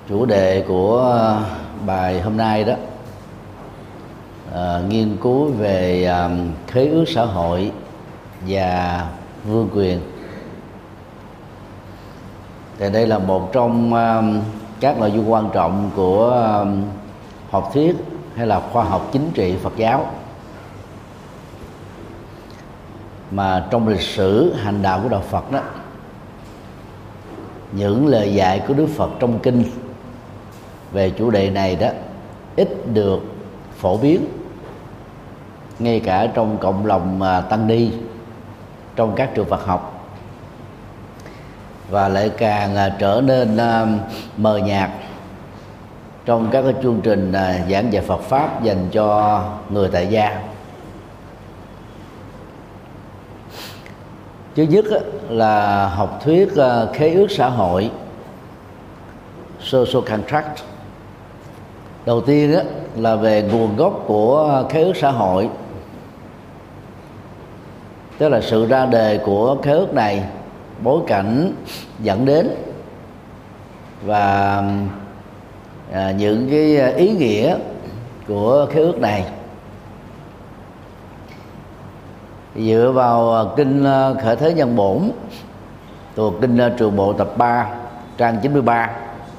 Chủ đề của bài hôm nay đó nghiên cứu về khế ước xã hội và vương quyền. Thì đây là một trong các nội dung quan trọng của học thuyết hay là khoa học chính trị Phật giáo, mà trong lịch sử hành đạo của đạo Phật đó, những lời dạy của Đức Phật trong kinh về chủ đề này đó ít được phổ biến, ngay cả trong cộng đồng tăng ni trong các trường Phật học, và lại càng trở nên mờ nhạt trong các cái chương trình giảng dạy Phật pháp dành cho người tại gia. Thứ nhất là học thuyết khế ước xã hội, social contract. Đầu tiên là về nguồn gốc của khế ước xã hội, tức là sự ra đời của khế ước này, bối cảnh dẫn đến và những cái ý nghĩa của khế ước này. Dựa vào kinh Khởi Thế Nhân Bổn thuộc kinh Trường Bộ tập 3 trang 93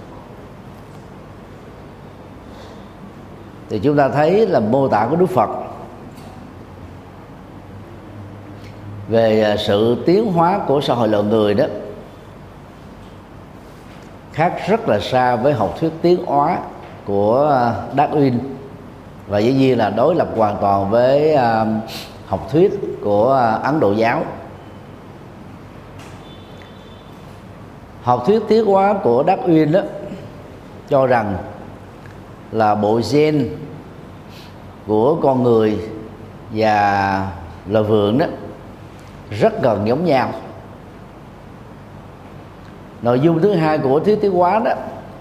thì chúng ta thấy là mô tả của Đức Phật về sự tiến hóa của xã hội loài người đó khác rất là xa với học thuyết tiến hóa của Darwin, và dĩ nhiên là đối lập hoàn toàn với học thuyết của Ấn Độ giáo. Học thuyết tiến hóa của Darwin đó cho rằng là bộ gen của con người và loài vượn đó rất gần giống nhau. Nội dung thứ hai của thuyết tiến hóa đó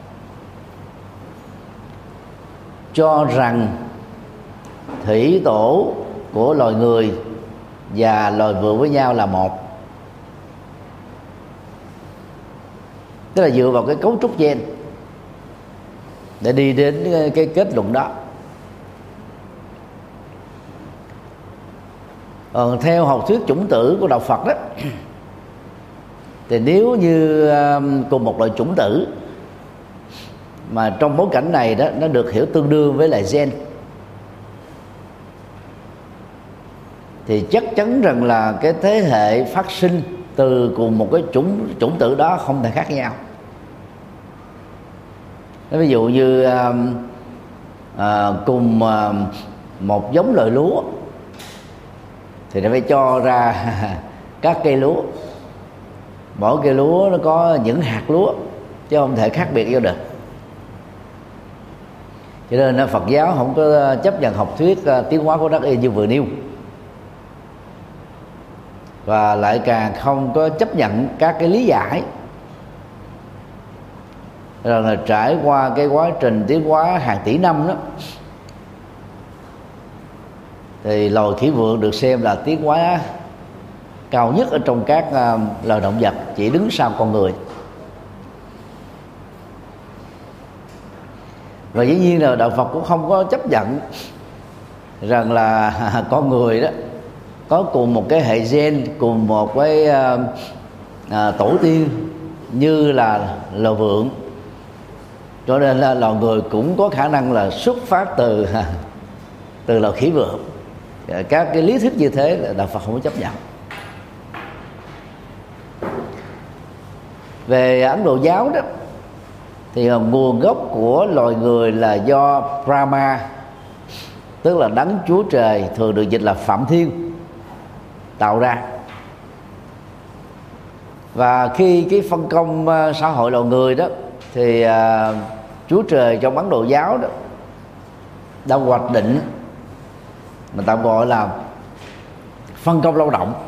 cho rằng thủy tổ của loài người và loài vượn với nhau là một, tức là dựa vào cái cấu trúc gen để đi đến cái kết luận đó. Còn theo học thuyết chủng tử của đạo Phật đó, thì nếu như cùng một loại chủng tử mà trong bối cảnh này đó nó được hiểu tương đương với lại gen, thì chắc chắn rằng là cái thế hệ phát sinh từ cùng một cái chủng tử đó không thể khác nhau. Ví dụ như cùng một giống loại lúa thì nó phải cho ra các cây lúa, mỗi cây lúa nó có những hạt lúa chứ không thể khác biệt vô được. Cho nên Phật giáo không có chấp nhận học thuyết tiến hóa của Darwin như vừa nêu, và lại càng không có chấp nhận các cái lý giải rằng là trải qua cái quá trình tiến hóa hàng tỷ năm đó thì loài khỉ vượn được xem là tiến hóa cao nhất ở trong các loài động vật, chỉ đứng sau con người. Và dĩ nhiên là đạo Phật cũng không có chấp nhận rằng là con người đó có cùng một cái hệ gen, cùng một cái tổ tiên như là loài vượn, cho nên là loài người cũng có khả năng là xuất phát từ loài khỉ vượn. Các cái lý thuyết như thế là đạo Phật không có chấp nhận. Về Ấn Độ giáo đó thì nguồn gốc của loài người là do Brahma, tức là đấng Chúa Trời, thường được dịch là Phạm Thiên, tạo ra. Và khi cái phân công xã hội loài người đó thì Chúa Trời trong Ấn Độ giáo đó đã hoạch định, mà tạm gọi là phân công lao động,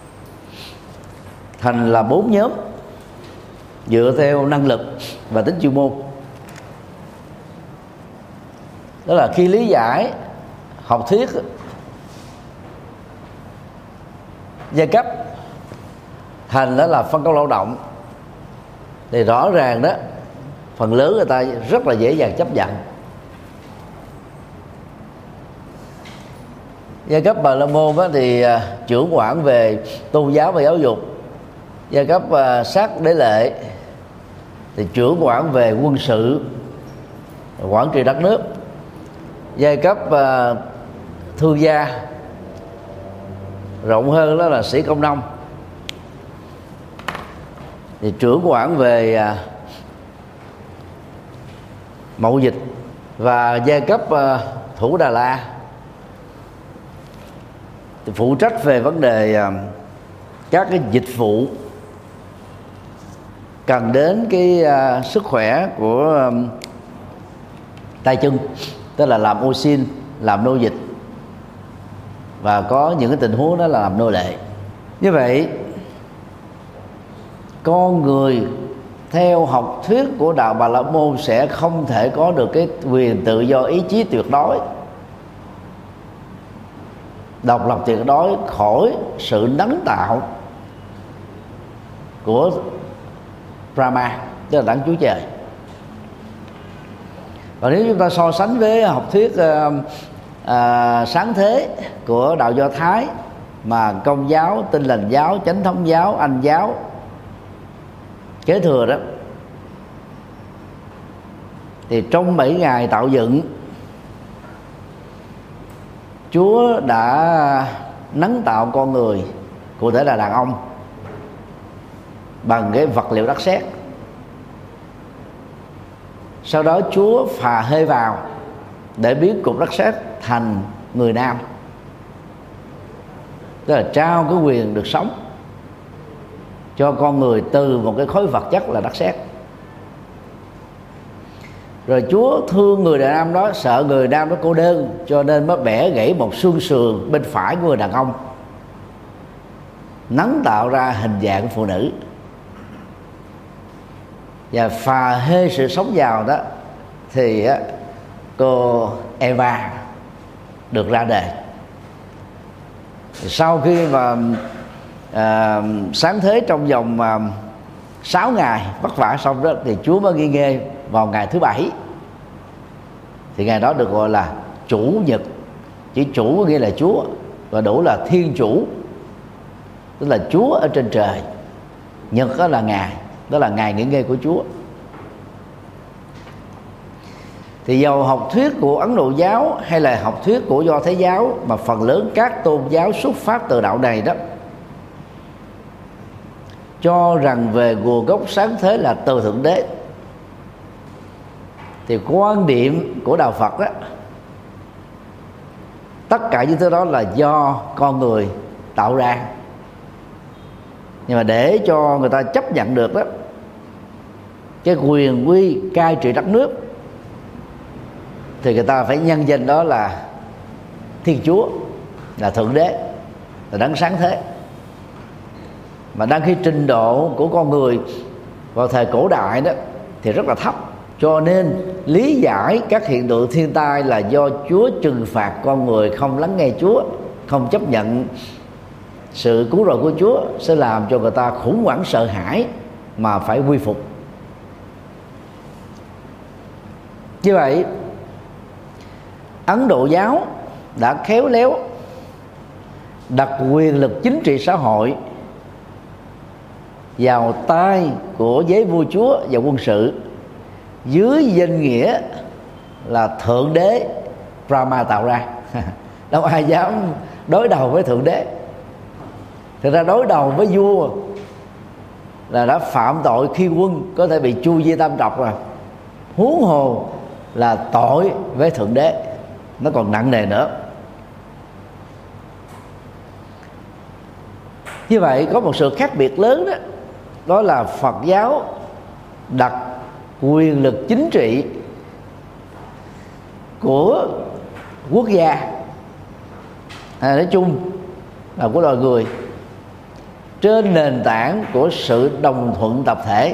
thành là 4 nhóm dựa theo năng lực và tính chuyên môn. Đó là khi lý giải học thuyết giai cấp thành đó là phân công lao động, thì rõ ràng đó phần lớn người ta rất là dễ dàng chấp nhận. Giai cấp Bà La Môn thì trưởng quản về tôn giáo và giáo dục. Giai cấp Sát Đế Lệ thì trưởng quản về quân sự, quản trị đất nước. Giai cấp thương gia, rộng hơn đó là sĩ công nông, thì trưởng quản về mậu dịch. Và giai cấp Thủ Đà La thì phụ trách về vấn đề các cái dịch vụ cần đến cái sức khỏe của tay chân, tức là làm ô sin, làm nô dịch, và có những cái tình huống đó là làm nô lệ. Như vậy, con người theo học thuyết của đạo Bà La Môn sẽ không thể có được cái quyền tự do ý chí tuyệt đối, độc lập tuyệt đối khỏi sự nắng tạo của Brahma, tức là đấng Chúa Trời. Và nếu chúng ta so sánh với học thuyết sáng thế của đạo Do Thái, mà Công giáo, Tin Lành giáo, Chánh thống giáo, Anh giáo kế thừa đó, thì trong 7 ngày tạo dựng, Chúa đã nắng tạo con người, cụ thể là đàn ông, bằng cái vật liệu đất sét. Sau đó Chúa phà hơi vào để biến cục đất sét thành người nam, tức là trao cái quyền được sống cho con người từ một cái khối vật chất là đất sét. Rồi Chúa thương người đàn ông đó, sợ người nam đó cô đơn, cho nên mới bẻ gãy một xương sườn bên phải của người đàn ông, nắng tạo ra hình dạng phụ nữ, và phà hê sự sống vào đó thì cô Eva được ra đời. Sau khi mà sáng thế trong vòng 6 ngày vất vả xong đó, thì Chúa mới nghỉ ngơi vào ngày thứ 7. Thì ngày đó được gọi là chủ nhật. Chữ chủ nghĩa là Chúa, và đủ là thiên chủ, tức là Chúa ở trên trời. Nhật đó là ngày, đó là ngày nghỉ ngơi của Chúa. Thì dầu học thuyết của Ấn Độ giáo hay là học thuyết của Do Thái giáo, mà phần lớn các tôn giáo xuất phát từ đạo này đó, cho rằng về nguồn gốc sáng thế là từ Thượng Đế, thì quan điểm của đạo Phật đó, tất cả những thứ đó là do con người tạo ra. Nhưng mà để cho người ta chấp nhận được đó, cái quyền quy cai trị đất nước, thì người ta phải nhân danh đó là Thiên Chúa, là Thượng Đế, là đấng sáng thế. Mà đang khi trình độ của con người vào thời cổ đại đó thì rất là thấp, cho nên lý giải các hiện tượng thiên tai là do Chúa trừng phạt con người không lắng nghe Chúa, không chấp nhận sự cứu rỗi của Chúa, sẽ làm cho người ta khủng hoảng sợ hãi mà phải quy phục. Như vậy, Ấn Độ giáo đã khéo léo đặt quyền lực chính trị xã hội vào tay của giới vua chúa và quân sự, dưới danh nghĩa là Thượng Đế Brahma tạo ra. Đâu ai dám đối đầu với Thượng Đế. Thực ra đối đầu với vua là đã phạm tội khi quân, có thể bị chu di tam trọc rồi, huống hồ là tội với Thượng Đế, nó còn nặng nề nữa. Như vậy có một sự khác biệt lớn đó, đó là Phật giáo đặt quyền lực chính trị của quốc gia nói chung là của loài người trên nền tảng của sự đồng thuận tập thể.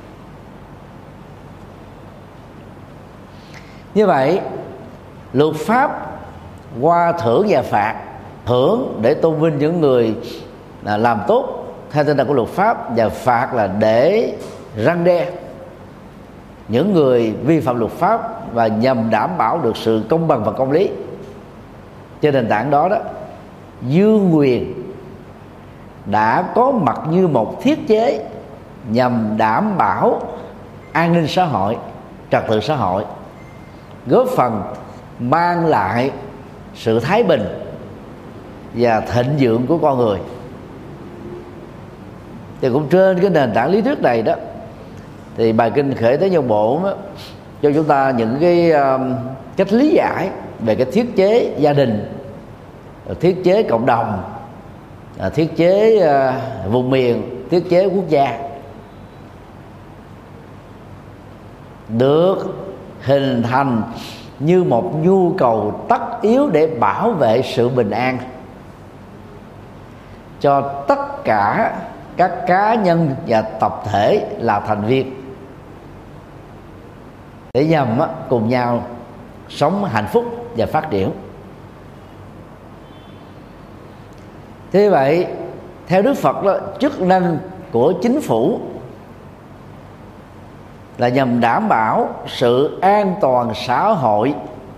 Như vậy, luật pháp qua thưởng và phạt, thưởng để tôn vinh những người làm tốt theo tinh thần của luật pháp, và phạt là để răn đe những người vi phạm luật pháp và nhằm đảm bảo được sự công bằng và công lý. Trên nền tảng đó Dương Nguyền đã có mặt như một thiết chế nhằm đảm bảo an ninh xã hội, trật tự xã hội, góp phần mang lại sự thái bình và thịnh vượng của con người. Thì cũng trên cái nền tảng lý thuyết này đó, thì bài kinh Khởi Thế Nhân Bộ cho chúng ta những cái cách lý giải về cái thiết chế gia đình, thiết chế cộng đồng, thiết chế vùng miền, thiết chế quốc gia, được hình thành như một nhu cầu tất yếu để bảo vệ sự bình an cho tất cả các cá nhân và tập thể là thành viên, để nhằm cùng nhau sống hạnh phúc và phát triển. Thế vậy, theo Đức Phật đó, chức năng của chính phủ là nhằm đảm bảo sự an toàn xã hội,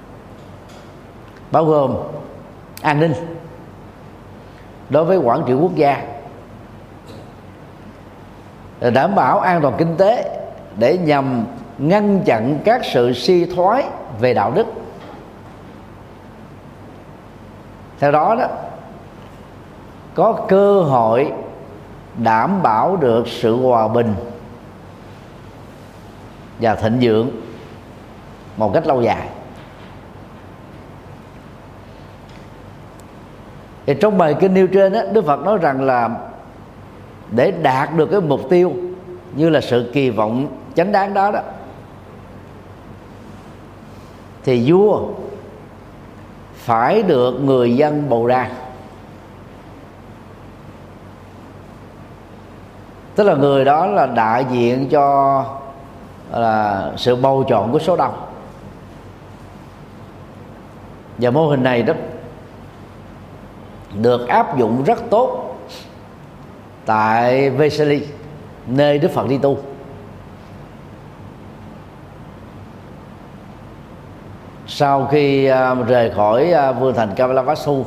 bao gồm an ninh đối với quản trị quốc gia, đảm bảo an toàn kinh tế để nhằm ngăn chặn các sự suy thoái về đạo đức. Theo đó có cơ hội đảm bảo được sự hòa bình và thịnh vượng một cách lâu dài. Thì trong bài kinh nêu trên Đức Phật nói rằng là để đạt được cái mục tiêu như là sự kỳ vọng chánh đáng đó thì vua phải được người dân bầu ra. Tức là người đó là đại diện cho là sự bầu chọn của số đông. Và mô hình này đó được áp dụng rất tốt tại Vesali, nơi Đức Phật đi tu. Sau khi rời khỏi vương thành Kavalavastu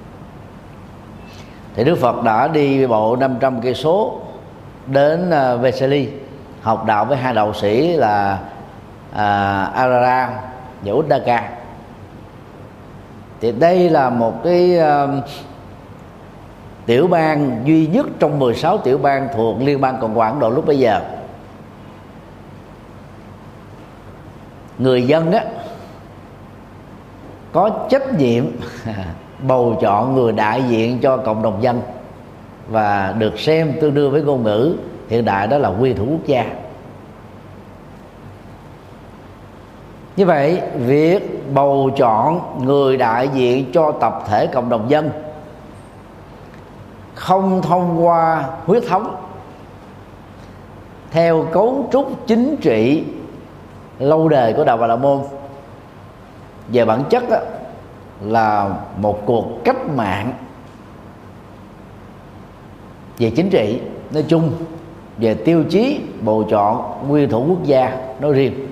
thì Đức Phật đã đi bộ 500 cây số đến Vesali học đạo với hai đạo sĩ là Arara và Uddaka. Thì đây là một cái tiểu bang duy nhất trong 16 tiểu bang thuộc Liên bang Cộng hòa Ấn Độ lúc bấy giờ. Người dân có trách nhiệm bầu chọn người đại diện cho cộng đồng dân, và được xem tương đương với ngôn ngữ hiện đại đó là nguyên thủ quốc gia. Như vậy, việc bầu chọn người đại diện cho tập thể cộng đồng dân không thông qua huyết thống theo cấu trúc chính trị lâu đời của đạo Bà La Môn, về bản chất là một cuộc cách mạng về chính trị nói chung, về tiêu chí bầu chọn nguyên thủ quốc gia nói riêng.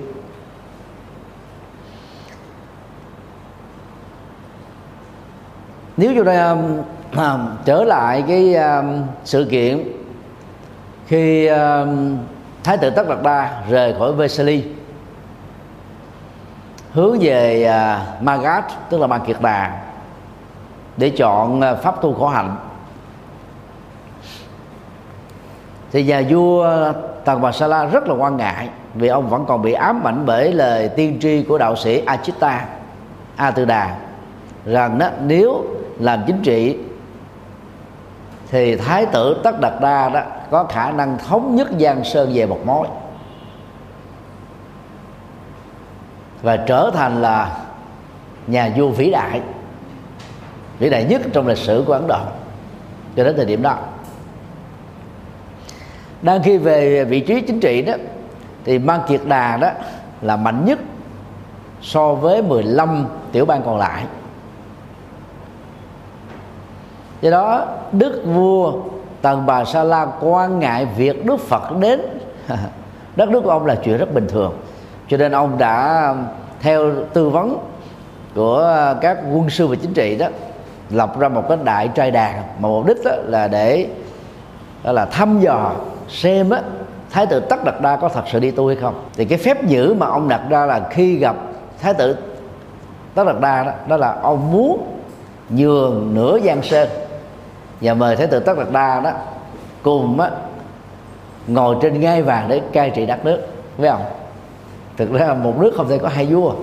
Nếu chúng ta trở lại cái sự kiện khi Thái tử Tất Đạt Đa rời khỏi Vesali hướng về Magadha, tức là Ma Kiệt Đà, để chọn pháp tu khổ hạnh, thì nhà vua Tần Bà Sa La rất là quan ngại, vì ông vẫn còn bị ám ảnh bởi lời tiên tri của đạo sĩ Achitta A Tư Đà rằng nếu làm chính trị thì Thái tử Tất Đạt Đa đó có khả năng thống nhất Giang Sơn về một mối và trở thành là nhà vua vĩ đại nhất trong lịch sử của Ấn Độ cho đến thời điểm đó. Đang khi về vị trí chính trị đó thì Ma Kiệt Đà đó là mạnh nhất so với 15 tiểu bang còn lại. Do đó đức vua Tần Bà Sa La quan ngại việc Đức Phật đến đất nước của ông là chuyện rất bình thường, Cho nên ông đã theo tư vấn của các quân sư và chính trị đó, lập ra một cái đại trai đàn, mà mục đích đó là để thăm dò xem á, Thái tử Tất Đạt Đa có thật sự đi tu hay không. Thì cái phép giữ mà ông đặt ra là khi gặp Thái tử Tất Đạt Đa đó là ông muốn nhường nửa Giang Sơn và mời Thái tử Tất Đạt Đa đó cùng á, ngồi trên ngai vàng để cai trị đất nước, phải không? Thực ra một nước không thể có hai vua.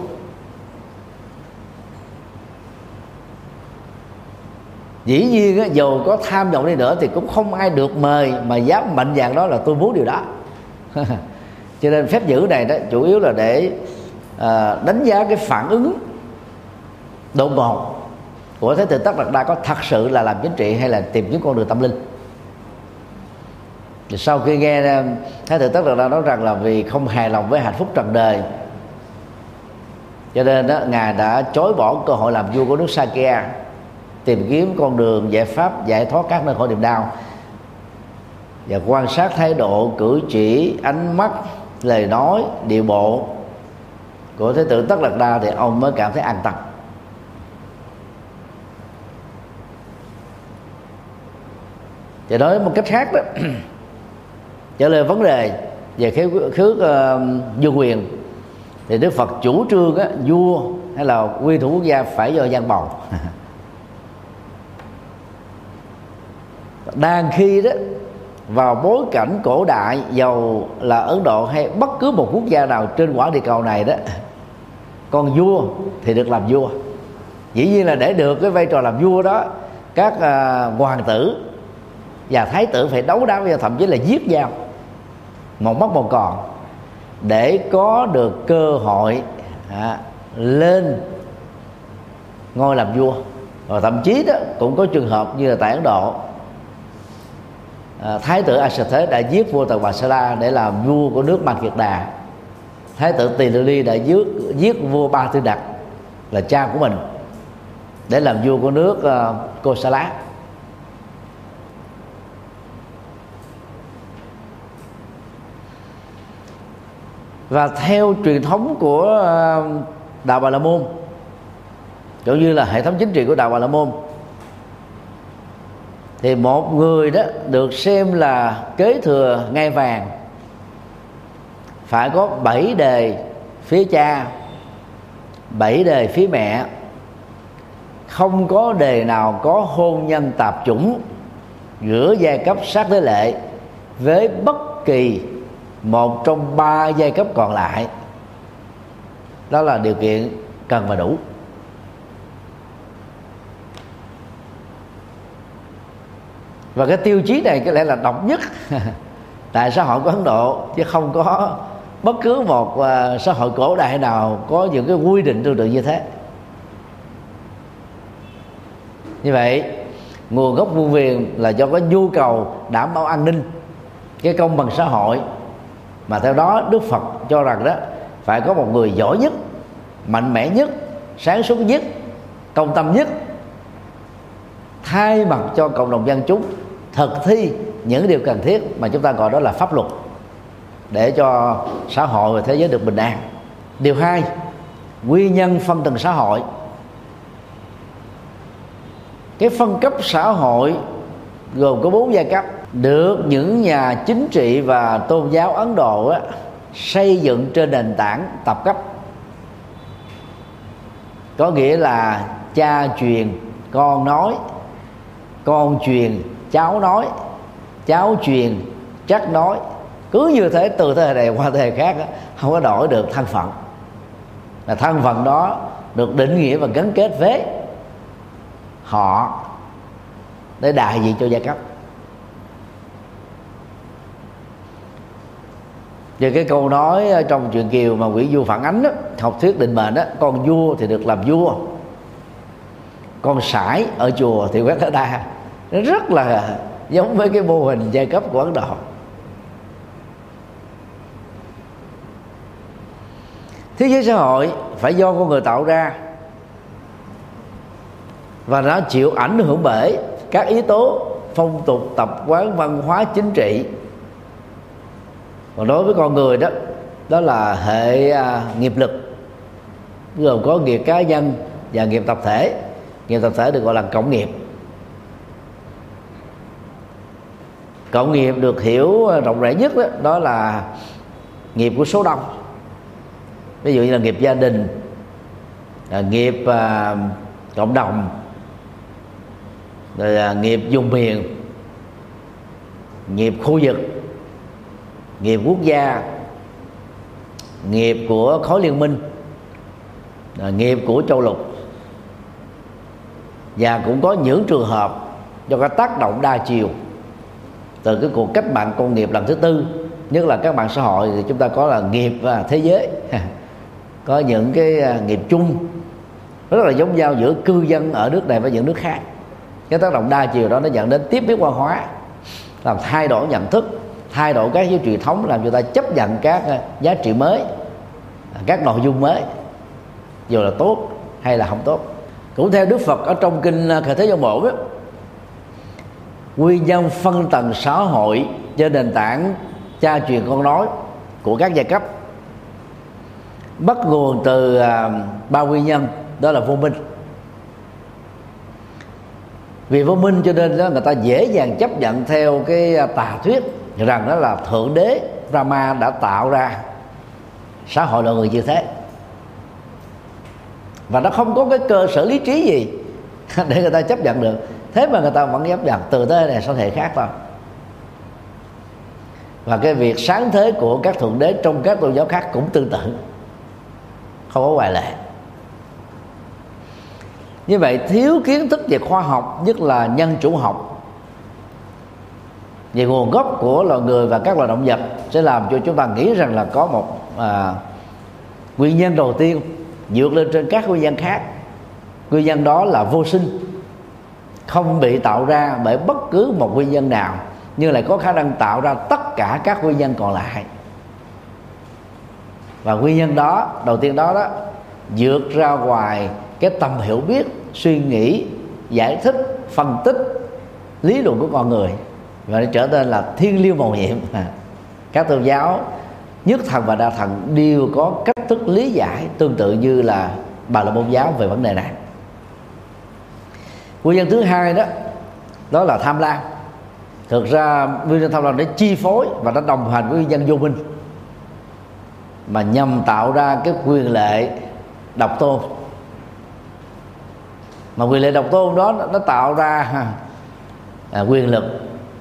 Dĩ nhiên á, dầu có tham vọng đi nữa thì cũng không ai được mời mà dám mạnh dạn đó là tôi muốn điều đó. Cho nên phép giữ này đó chủ yếu là để đánh giá cái phản ứng đột ngột của Thái tử Tất Đạt Đa có thật sự là làm chính trị hay là tìm kiếm con đường tâm linh. Thì sau khi nghe Thái tử Tất Đạt Đa nói rằng là vì không hài lòng với hạnh phúc trần đời, cho nên đó, ngài đã chối bỏ cơ hội làm vua của nước Sakya, tìm kiếm con đường giải pháp giải thoát các nơi khổ niềm đau, và quan sát thái độ, cử chỉ, ánh mắt, lời nói, điệu bộ của Thái tử Tất Đạt Đa thì ông mới cảm thấy an tâm. Thì nói một cách khác đó, trả lời vấn đề về khước vua quyền thì Đức Phật chủ trương á, vua hay là quy thủ quốc gia phải do dân bầu. Đang khi đó vào bối cảnh cổ đại, dầu là Ấn Độ hay bất cứ một quốc gia nào trên quả địa cầu này đó, con vua thì được làm vua. Dĩ nhiên là để được cái vai trò làm vua đó, các hoàng tử và thái tử phải đấu đá với nhau, thậm chí là giết nhau một mất một còn để có được cơ hội lên ngôi làm vua. Và thậm chí đó cũng có trường hợp như là tại Ấn Độ, thái tử A Sơ Thế đã giết vua Tần Bà Sa La để làm vua của nước Man Kiệt Đà. Thái tử Tỳ Lô Ly đã giết vua Ba Tư Đặc là cha của mình để làm vua của nước Cô Sa Lá. Và theo truyền thống của Đạo Bà La Môn, cũng như là hệ thống chính trị của Đạo Bà La Môn, thì một người đó được xem là kế thừa ngai vàng phải có 7 đời phía cha, 7 đời phía mẹ, không có đời nào có hôn nhân tạp chủng giữa giai cấp sát thế lệ với bất kỳ một trong 3 giai cấp còn lại. Đó là điều kiện cần và đủ. Và cái tiêu chí này có lẽ là độc nhất tại xã hội của Ấn Độ, chứ không có bất cứ một xã hội cổ đại nào có những cái quy định tương tự như thế. Như vậy, nguồn gốc vua quyền là do có nhu cầu đảm bảo an ninh, cái công bằng xã hội, mà theo đó Đức Phật cho rằng đó phải có một người giỏi nhất, mạnh mẽ nhất, sáng suốt nhất, công tâm nhất, thay mặt cho cộng đồng dân chúng thực thi những điều cần thiết mà chúng ta gọi đó là pháp luật, để cho xã hội và thế giới được bình an. Điều 2, nguyên nhân phân tầng xã hội. Cái phân cấp xã hội gồm có 4 giai cấp, được những nhà chính trị và tôn giáo Ấn Độ xây dựng trên nền tảng tập cấp. Có nghĩa là cha truyền con nói, con truyền cháu nói, cháu truyền chắc nói. Cứ như thế từ thế hệ này qua thế hệ khác không có đổi được thân phận. Là thân phận đó được định nghĩa và gắn kết với họ để đại diện cho giai cấp. Về cái câu nói trong truyện Kiều mà Nguyễn Du phản ánh đó, học thuyết định mệnh đó, con vua thì được làm vua, con sải ở chùa thì quét ở đa. Nó rất là giống với cái mô hình giai cấp của Ấn Độ. Thế giới xã hội phải do con người tạo ra, và nó chịu ảnh hưởng bởi các yếu tố phong tục, tập quán, văn hóa, chính trị. Còn đối với con người đó đó là hệ nghiệp lực, gồm có nghiệp cá nhân và nghiệp tập thể. Nghiệp tập thể được gọi là cộng nghiệp. Cộng nghiệp được hiểu rộng rãi nhất đó là nghiệp của số đông, ví dụ như là nghiệp gia đình, nghiệp cộng đồng, rồi nghiệp vùng miền, nghiệp khu vực, nghiệp quốc gia, nghiệp của khối liên minh, nghiệp của châu lục. Và cũng có những trường hợp do cái tác động đa chiều từ cái cuộc cách mạng công nghiệp lần thứ tư, nhất là các mạng xã hội, thì chúng ta có là nghiệp thế giới có những cái nghiệp chung rất là giống nhau giữa cư dân ở nước này với những nước khác. Cái tác động đa chiều đó nó dẫn đến tiếp biến văn hóa, làm thay đổi nhận thức, thay đổi các giá trị truyền thống, làm cho ta chấp nhận các giá trị mới, các nội dung mới, dù là tốt hay là không tốt. Cũng theo Đức Phật ở trong kinh Khởi Thế Gian Bổn, nguyên nhân phân tầng xã hội trên nền tảng cha truyền con nói của các giai cấp bắt nguồn từ ba nguyên nhân, đó là vô minh. Vì vô minh cho nên đó, người ta dễ dàng chấp nhận theo cái tà thuyết rằng đó là Thượng Đế Brahma đã tạo ra xã hội loài người như thế, và nó không có cái cơ sở lý trí gì để người ta chấp nhận được. Thế mà người ta vẫn chấp nhận từ thế này sang thế khác thôi. Và cái việc sáng thế của các thượng đế trong các tôn giáo khác cũng tương tự, không có ngoại lệ. Như vậy thiếu kiến thức về khoa học, nhất là nhân chủng học, về nguồn gốc của loài người và các loài động vật, sẽ làm cho chúng ta nghĩ rằng là có một nguyên nhân đầu tiên vượt lên trên các nguyên nhân khác. Nguyên nhân đó là vô sinh, không bị tạo ra bởi bất cứ một nguyên nhân nào, nhưng lại có khả năng tạo ra tất cả các nguyên nhân còn lại. Và nguyên nhân đó, đầu tiên đó vượt ra ngoài cái tầm hiểu biết, suy nghĩ, giải thích, phân tích, lý luận của con người, và nó trở nên là thiên liêng mầu nhiệm. Các tôn giáo nhất thần và đa thần đều có cách thức lý giải tương tự như là Bà La Môn giáo về vấn đề này. Nguyên nhân thứ hai đó là tham lam. Thực ra nguyên nhân tham lam để chi phối và nó đồng hành với nguyên nhân vô minh, mà nhằm tạo ra cái quyền lệ độc tôn. Mà quyền lệ độc tôn đó nó tạo ra quyền lực,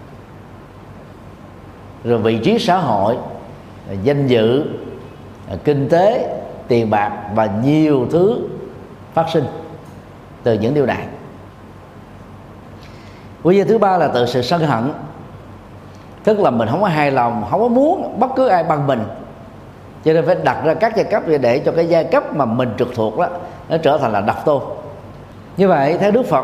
rồi vị trí xã hội, danh dự, kinh tế, tiền bạc và nhiều thứ phát sinh từ những điều này. Nguyên nhân thứ ba là từ sự sân hận, tức là mình không có hài lòng, không có muốn bất cứ ai bằng mình, cho nên phải đặt ra các giai cấp để cho cái giai cấp mà mình trực thuộc đó nó trở thành là độc tôn. Như vậy theo Đức Phật,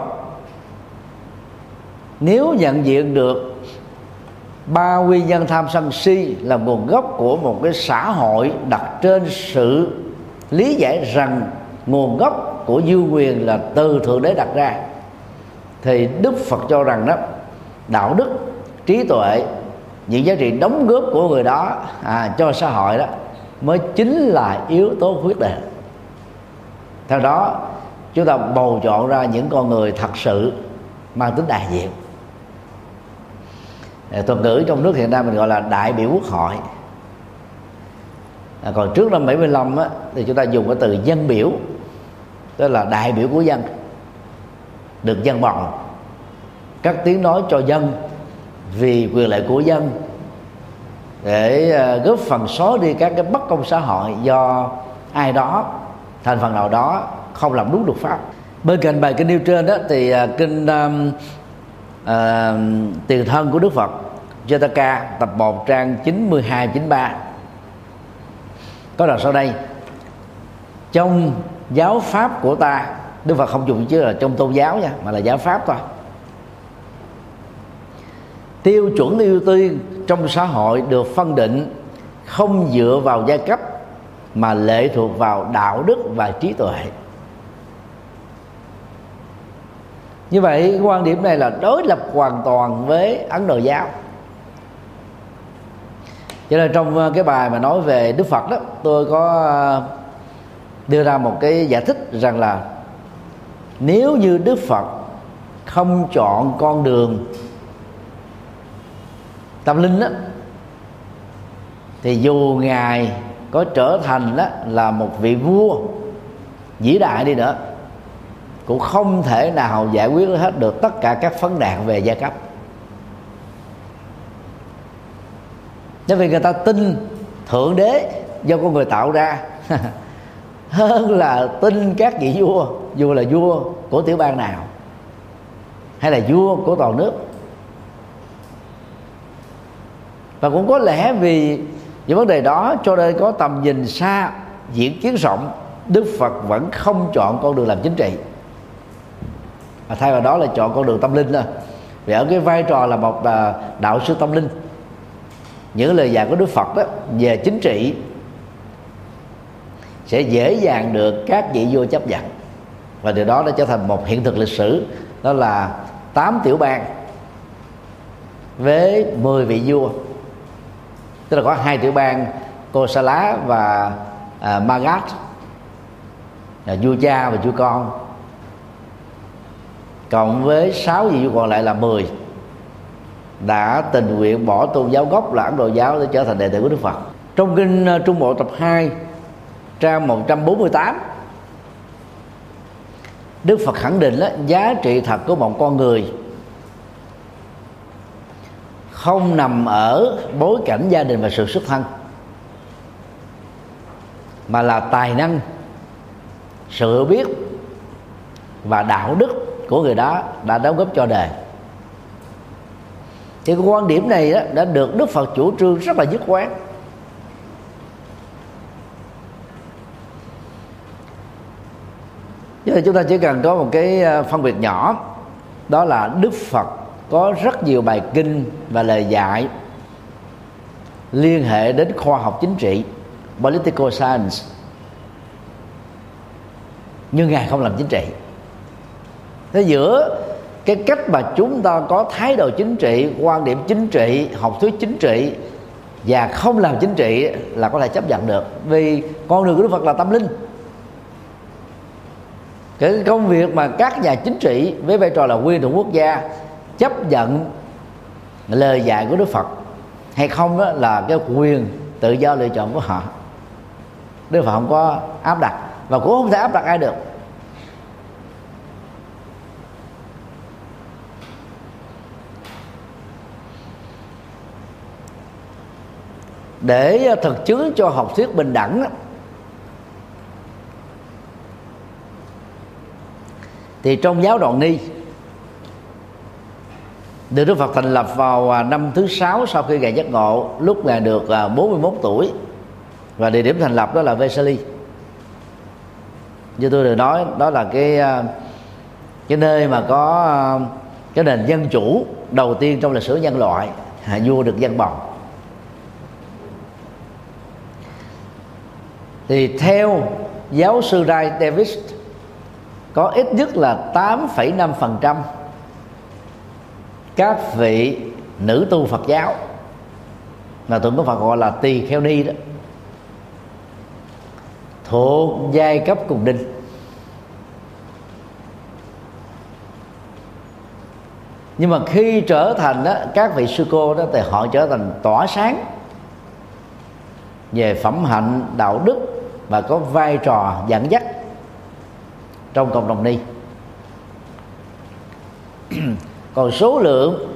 nếu nhận diện được ba nguyên nhân tham sân si là nguồn gốc của một cái xã hội đặt trên sự lý giải rằng nguồn gốc của dư quyền là từ Thượng Đế đặt ra, thì Đức Phật cho rằng đó, đạo đức, trí tuệ, những giá trị đóng góp của người đó cho xã hội đó mới chính là yếu tố quyết định. Theo đó chúng ta bầu chọn ra những con người thật sự mang tính đại diện. Thuật ngữ trong nước hiện nay mình gọi là đại biểu quốc hội. Còn trước năm 75 thì chúng ta dùng cái từ dân biểu, tức là đại biểu của dân, được dân bầu, cắt tiếng nói cho dân vì quyền lợi của dân, để góp phần xóa đi các cái bất công xã hội do ai đó, thành phần nào đó không làm đúng luật pháp. Bên cạnh bài kinh nêu trên đó thì kinh Tiền Thân của Đức Phật Jataka tập 1 trang 92-93 có đoạn sau đây: trong giáo pháp của ta, Đức Phật không dùng chứ là trong tôn giáo nha, mà là giáo pháp thôi, tiêu chuẩn ưu tiên trong xã hội được phân định không dựa vào giai cấp mà lệ thuộc vào đạo đức và trí tuệ. Như vậy quan điểm này là đối lập hoàn toàn với Ấn Độ giáo. Cho nên trong cái bài mà nói về Đức Phật đó, tôi có đưa ra một cái giải thích rằng là nếu như Đức Phật không chọn con đường tâm linh đó, thì dù Ngài có trở thành đó là một vị vua vĩ đại đi nữa, cũng không thể nào giải quyết hết được tất cả các vấn nạn về giai cấp. Bởi vì người ta tin Thượng Đế do con người tạo ra hơn là tin các vị vua, dù là vua của tiểu bang nào hay là vua của toàn nước. Và cũng có lẽ vì những vấn đề đó cho nên có tầm nhìn xa, diễn kiến rộng, Đức Phật vẫn không chọn con đường làm chính trị, và thay vào đó là chọn con đường tâm linh thôi. Vì ở cái vai trò là một đạo sư tâm linh, những lời dạy của Đức Phật đó về chính trị sẽ dễ dàng được các vị vua chấp nhận, và điều đó đã trở thành một hiện thực lịch sử. Đó là 8 tiểu bang với 10 vị vua, tức là có 2 tiểu bang Kosala và Magadha, là vua cha và vua con, cộng với 6 vị vua còn lại là 10 đã tình nguyện bỏ tôn giáo gốc là Ấn Độ giáo để trở thành đệ tử của Đức Phật. Trong kinh Trung Bộ tập 2 trang 148, Đức Phật khẳng định đó, giá trị thật của một con người không nằm ở bối cảnh gia đình và sự xuất thân, mà là tài năng, sự hiểu biết và đạo đức của người đó đã đóng góp cho đời. Thì cái quan điểm này đó đã được Đức Phật chủ trương rất là dứt khoát. Chứ chúng ta chỉ cần có một cái phân biệt nhỏ, đó là Đức Phật có rất nhiều bài kinh và lời dạy liên hệ đến khoa học chính trị, political science, nhưng Ngài không làm chính trị. Thế giữa cái cách mà chúng ta có thái độ chính trị, quan điểm chính trị, học thuyết chính trị và không làm chính trị là có thể chấp nhận được, vì con đường của Đức Phật là tâm linh. Cái công việc mà các nhà chính trị với vai trò là quyền thủ quốc gia chấp nhận lời dạy của Đức Phật hay không đó là cái quyền tự do lựa chọn của họ. Đức Phật không có áp đặt và cũng không thể áp đặt ai được. Để thực chứng cho học thuyết bình đẳng đó, thì trong giáo Đoạn Ni được Đức Phật thành lập vào năm thứ 6 sau khi Ngài giác ngộ, lúc Ngài được 41 tuổi, và địa điểm thành lập đó là Vesali. Như tôi vừa nói, đó là cái nơi mà có cái nền dân chủ đầu tiên trong lịch sử nhân loại, vua được dân bầu. Thì theo giáo sư Ray Davis, có ít nhất là 8,5% các vị nữ tu Phật giáo, mà tụi có Phật gọi là tỳ kheo ni đó, thuộc giai cấp cùng đinh. Nhưng mà khi trở thành đó, các vị sư cô đó, thì họ trở thành tỏa sáng về phẩm hạnh, đạo đức và có vai trò dẫn dắt trong cộng đồng ni. Còn số lượng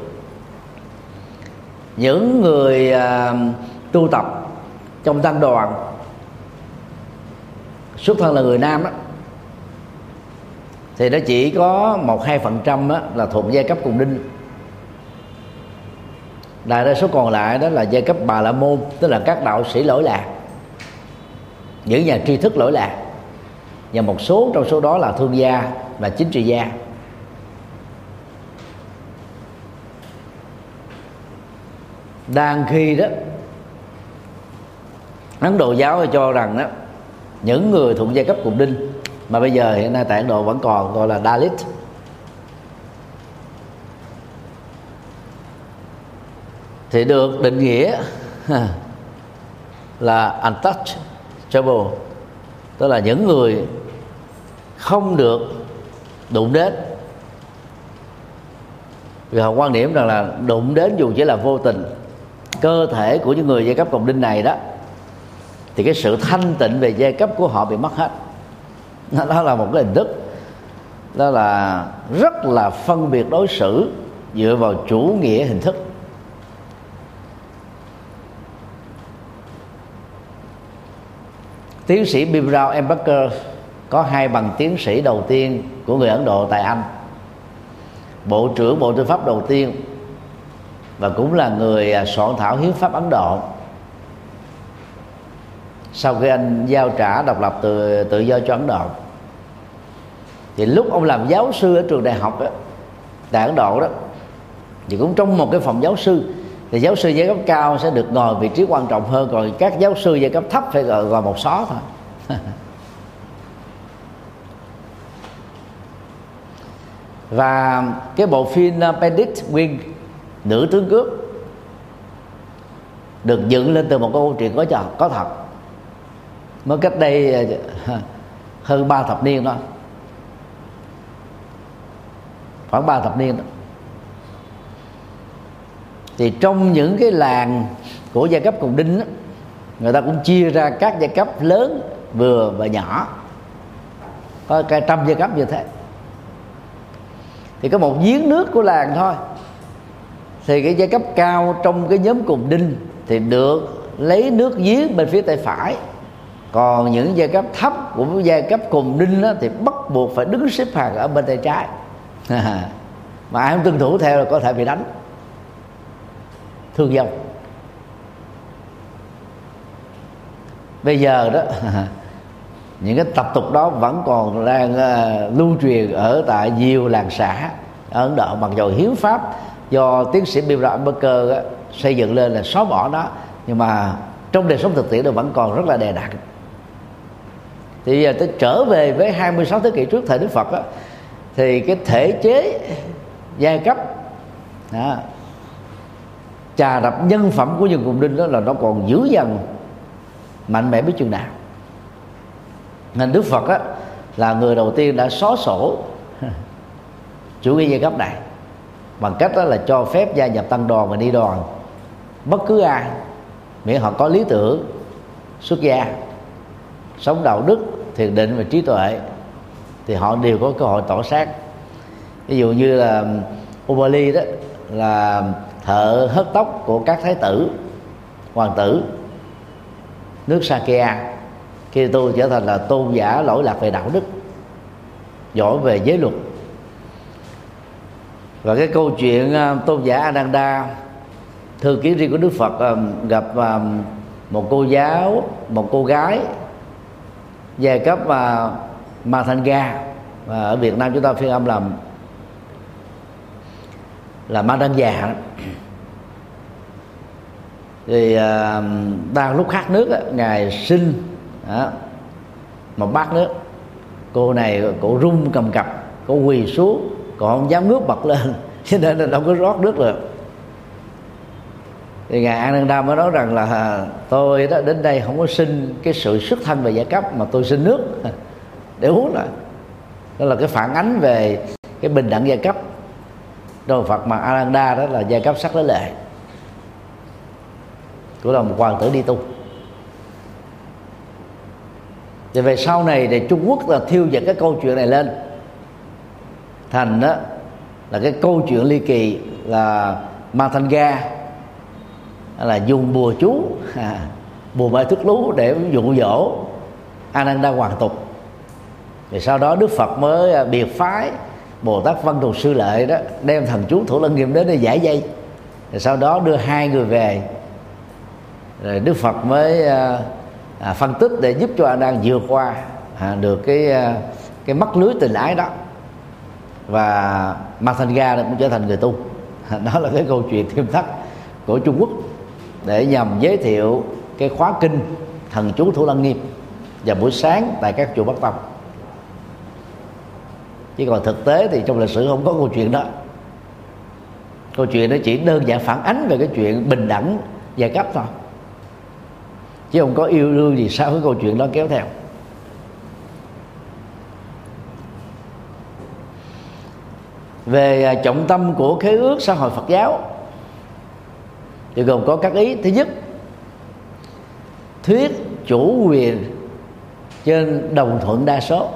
những người tu tập trong tăng đoàn xuất thân là người nam đó, thì nó chỉ có 1-2% là thuộc giai cấp cùng đinh. Đại đa số còn lại đó là giai cấp Bà La Môn, tức là các đạo sĩ lỗi lạc, những nhà tri thức lỗi lạc, và một số trong số đó là thương gia và chính trị gia. Đang khi đó Ấn Độ giáo cho rằng đó, những người thuộc giai cấp cùng đinh, mà bây giờ hiện nay tại Ấn Độ vẫn còn gọi là Dalit, thì được định nghĩa là untouchable, tức là những người không được đụng đến. Vì họ quan điểm rằng là đụng đến dù chỉ là vô tình cơ thể của những người giai cấp cộng đinh này đó, thì cái sự thanh tịnh về giai cấp của họ bị mất hết. Đó là một cái hình thức, đó là rất là phân biệt đối xử dựa vào chủ nghĩa hình thức. Tiến sĩ Bimrao Ambedkar có 2 bằng tiến sĩ đầu tiên của người Ấn Độ tại Anh, Bộ trưởng Bộ Tư pháp đầu tiên, và cũng là người soạn thảo hiến pháp Ấn Độ sau khi anh giao trả độc lập tự do cho Ấn Độ. Thì lúc ông làm giáo sư ở trường đại học đó, tại Ấn Độ đó, thì cũng trong một cái phòng giáo sư, thì giáo sư giai cấp cao sẽ được ngồi vị trí quan trọng hơn, còn các giáo sư giai cấp thấp phải ngồi một xó thôi. Và cái bộ phim Bandit Wing, Nữ tướng cướp, được dựng lên từ một câu chuyện có thật, mới cách đây hơn 3 thập niên đó, khoảng 3 thập niên đó. Thì trong những cái làng của giai cấp cùng đinh đó, người ta cũng chia ra các giai cấp lớn, vừa và nhỏ, có cả trăm giai cấp như thế. Thì có một giếng nước của làng thôi, thì cái giai cấp cao trong cái nhóm cùng đinh thì được lấy nước giếng bên phía tay phải, còn những giai cấp thấp của giai cấp cùng đinh đó, thì bắt buộc phải đứng xếp hàng ở bên tay trái. Mà ai không tuân thủ theo là có thể bị đánh, thương vong. Bây giờ đó những cái tập tục đó vẫn còn đang lưu truyền ở tại nhiều làng xã ở Ấn Độ, mặc dù hiến pháp do tiến sĩ Bimrao Ambedkar xây dựng lên là xóa bỏ đó, nhưng mà trong đời sống thực tiễn nó vẫn còn rất là đè nặng. Thì bây giờ tôi trở về với 26 thế kỷ trước thời Đức Phật đó, thì cái thể chế giai cấp đó, chà đập nhân phẩm của những cùng đinh đó là nó còn dữ dằn mạnh mẽ biết chừng nào. Nên Đức Phật đó là người đầu tiên đã xóa sổ chủ nghĩa giai cấp này bằng cách đó là cho phép gia nhập tăng đoàn và ni đoàn bất cứ ai, miễn họ có lý tưởng, xuất gia, sống đạo đức, thiền định và trí tuệ, thì họ đều có cơ hội tỏ sáng. Ví dụ như là Ubali đó là thợ hớt tóc của các thái tử, hoàng tử nước Sakya, khi tu trở thành là tôn giả lỗi lạc về đạo đức, giỏi về giới luật. Và cái câu chuyện tôn giả Ananda, thư ký riêng của Đức Phật, gặp một cô giáo, một cô gái giai cấp Mathanga, và ở Việt Nam chúng ta phiên âm là Ma Đăng Già. Thì đang lúc khát nước ngài xin một bát nước, cô này cổ run cầm cập, cô quỳ xuống, còn không dám ngước bật lên, cho nên là đâu có rót nước được. Thì ngài Ananda mới nói rằng là tôi đó đến đây không có xin cái sự xuất thân về giai cấp, mà tôi xin nước để uống. Đó là cái phản ánh về cái bình đẳng giai cấp. Đạo Phật mà Ananda đó là giai cấp sắc lấy lệ, cũng là một hoàng tử đi tu. Thì về sau này thì Trung Quốc là thiêu dật cái câu chuyện này lên, thành đó là cái câu chuyện ly kỳ là Mathanga là dùng bùa chú, bùa mê thuốc lú để dụ dỗ Ananda hoàn tục. Thì sau đó Đức Phật mới biệt phái Bồ Tát Văn Thù Sư Lợi đó đem thần chú Thủ Lăng Nghiêm đến để giải dây. Thì sau đó đưa hai người về, rồi Đức Phật mới phân tích để giúp cho anh đang vượt qua được cái mắc lưới tình ái đó, và Mathanga cũng trở thành người tu. Đó là cái câu chuyện thêm thắt của Trung Quốc để nhằm giới thiệu cái khóa kinh thần chú Thủ Lăng Nghiêm vào buổi sáng tại các chùa Bắc Tông. Chứ còn thực tế thì trong lịch sử không có câu chuyện đó. Câu chuyện đó chỉ đơn giản phản ánh về cái chuyện bình đẳng giai cấp thôi. chứ không có yêu đương gì sau cái câu chuyện đó kéo theo. Về trọng tâm của khế ước xã hội Phật giáo thì gồm có các ý. Thứ nhất, thuyết chủ quyền trên đồng thuận đa số.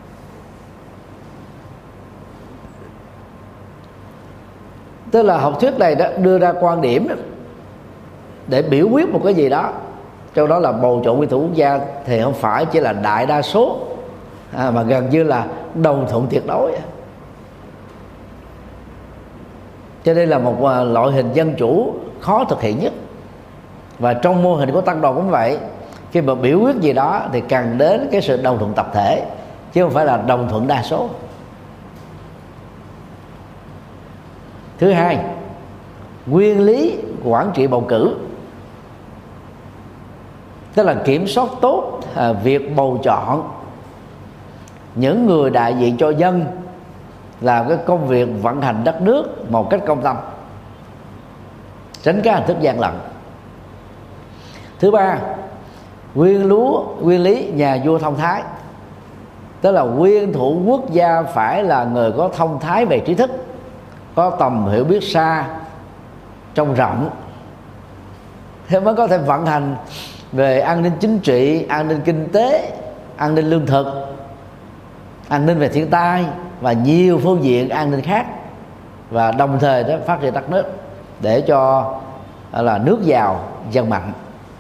Tức là học thuyết này đó đưa ra quan điểm để biểu quyết một cái gì đó, trong đó là bầu chọn nguyên thủ quốc gia, thì không phải chỉ là đại đa số mà gần như là đồng thuận tuyệt đối. Cho nên là một loại hình dân chủ khó thực hiện nhất. Và trong mô hình của tăng đoàn cũng vậy, khi mà biểu quyết gì đó thì cần đến cái sự đồng thuận tập thể, chứ không phải là đồng thuận đa số. Thứ hai, nguyên lý quản trị bầu cử, tức là kiểm soát tốt việc bầu chọn những người đại diện cho dân, làm cái công việc vận hành đất nước một cách công tâm, tránh các hình thức gian lận. Thứ ba, nguyên lý nhà vua thông thái, tức là nguyên thủ quốc gia phải là người có thông thái về trí thức, có tầm hiểu biết xa trông rộng, thế mới có thể vận hành về an ninh chính trị, an ninh kinh tế, an ninh lương thực, an ninh về thiên tai và nhiều phương diện an ninh khác, và đồng thời đó phát triển đất nước để cho là nước giàu dân mạnh.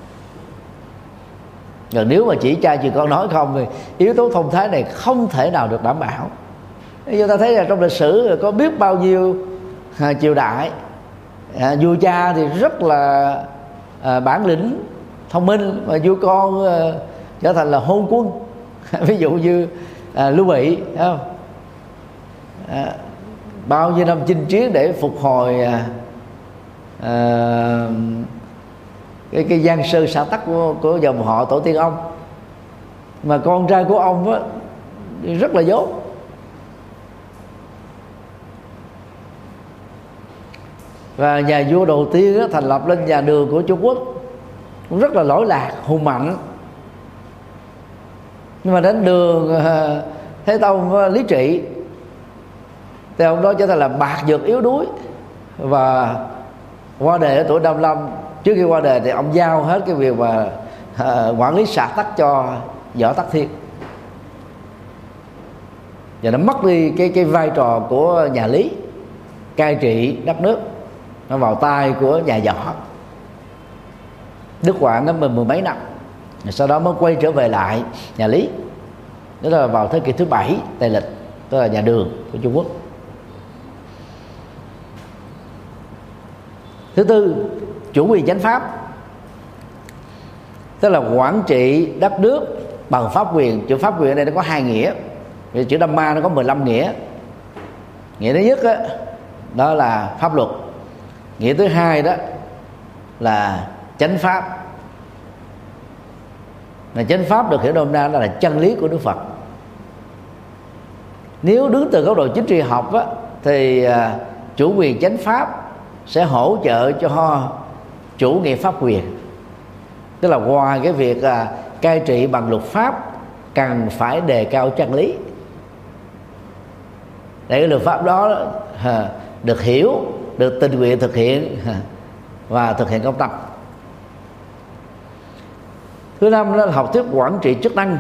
Rồi nếu mà chỉ cha chỉ con nói không thì yếu tố thông thái này không thể nào được đảm bảo. Chúng ta thấy là trong lịch sử có biết bao nhiêu triều đại, vua cha thì rất là bản lĩnh, thông minh, và vua con trở thành là hôn quân. Ví dụ như Lưu Bị, không? Bao nhiêu năm chinh chiến để phục hồi cái giang sơn xã tắc của dòng họ tổ tiên ông, mà con trai của ông á rất là dốt. Và nhà vua đầu tiên đó, thành lập lên nhà Đường của Trung Quốc cũng rất là lỗi lạc, hùng mạnh, nhưng mà đến Đường Thế Tông lý trị thì ông đó trở thành là bạc nhược yếu đuối, và qua đời ở tuổi 55. Trước khi qua đời thì ông giao hết cái việc mà quản lý xã tắc cho Võ Tắc Thiên, và nó mất đi cái vai trò của nhà Lý cai trị đất nước, nó vào tay của nhà Võ. Đức Hoàng nó mười mấy năm, sau đó mới quay trở về lại nhà Lý, đó là vào thế kỷ thứ 7 Tây lịch, tức là nhà Đường của Trung Quốc. Thứ tư, chủ quyền chánh pháp, tức là quản trị đất nước bằng pháp quyền. Chữ pháp quyền ở đây nó có hai nghĩa, vì chữ Dhamma nó có 15 nghĩa. Nghĩa thứ nhất đó là pháp luật, nghĩa thứ hai đó là chánh pháp. Là chánh pháp được hiểu nôm na là chân lý của Đức Phật. Nếu đứng từ góc độ chính trị học thì chủ quyền chánh pháp sẽ hỗ trợ cho chủ nghĩa pháp quyền, tức là ngoài cái việc cai trị bằng luật pháp, cần phải đề cao chân lý để cái luật pháp đó được hiểu, được tình nguyện thực hiện và thực hiện công tâm. Thứ năm là học thuyết quản trị chức năng,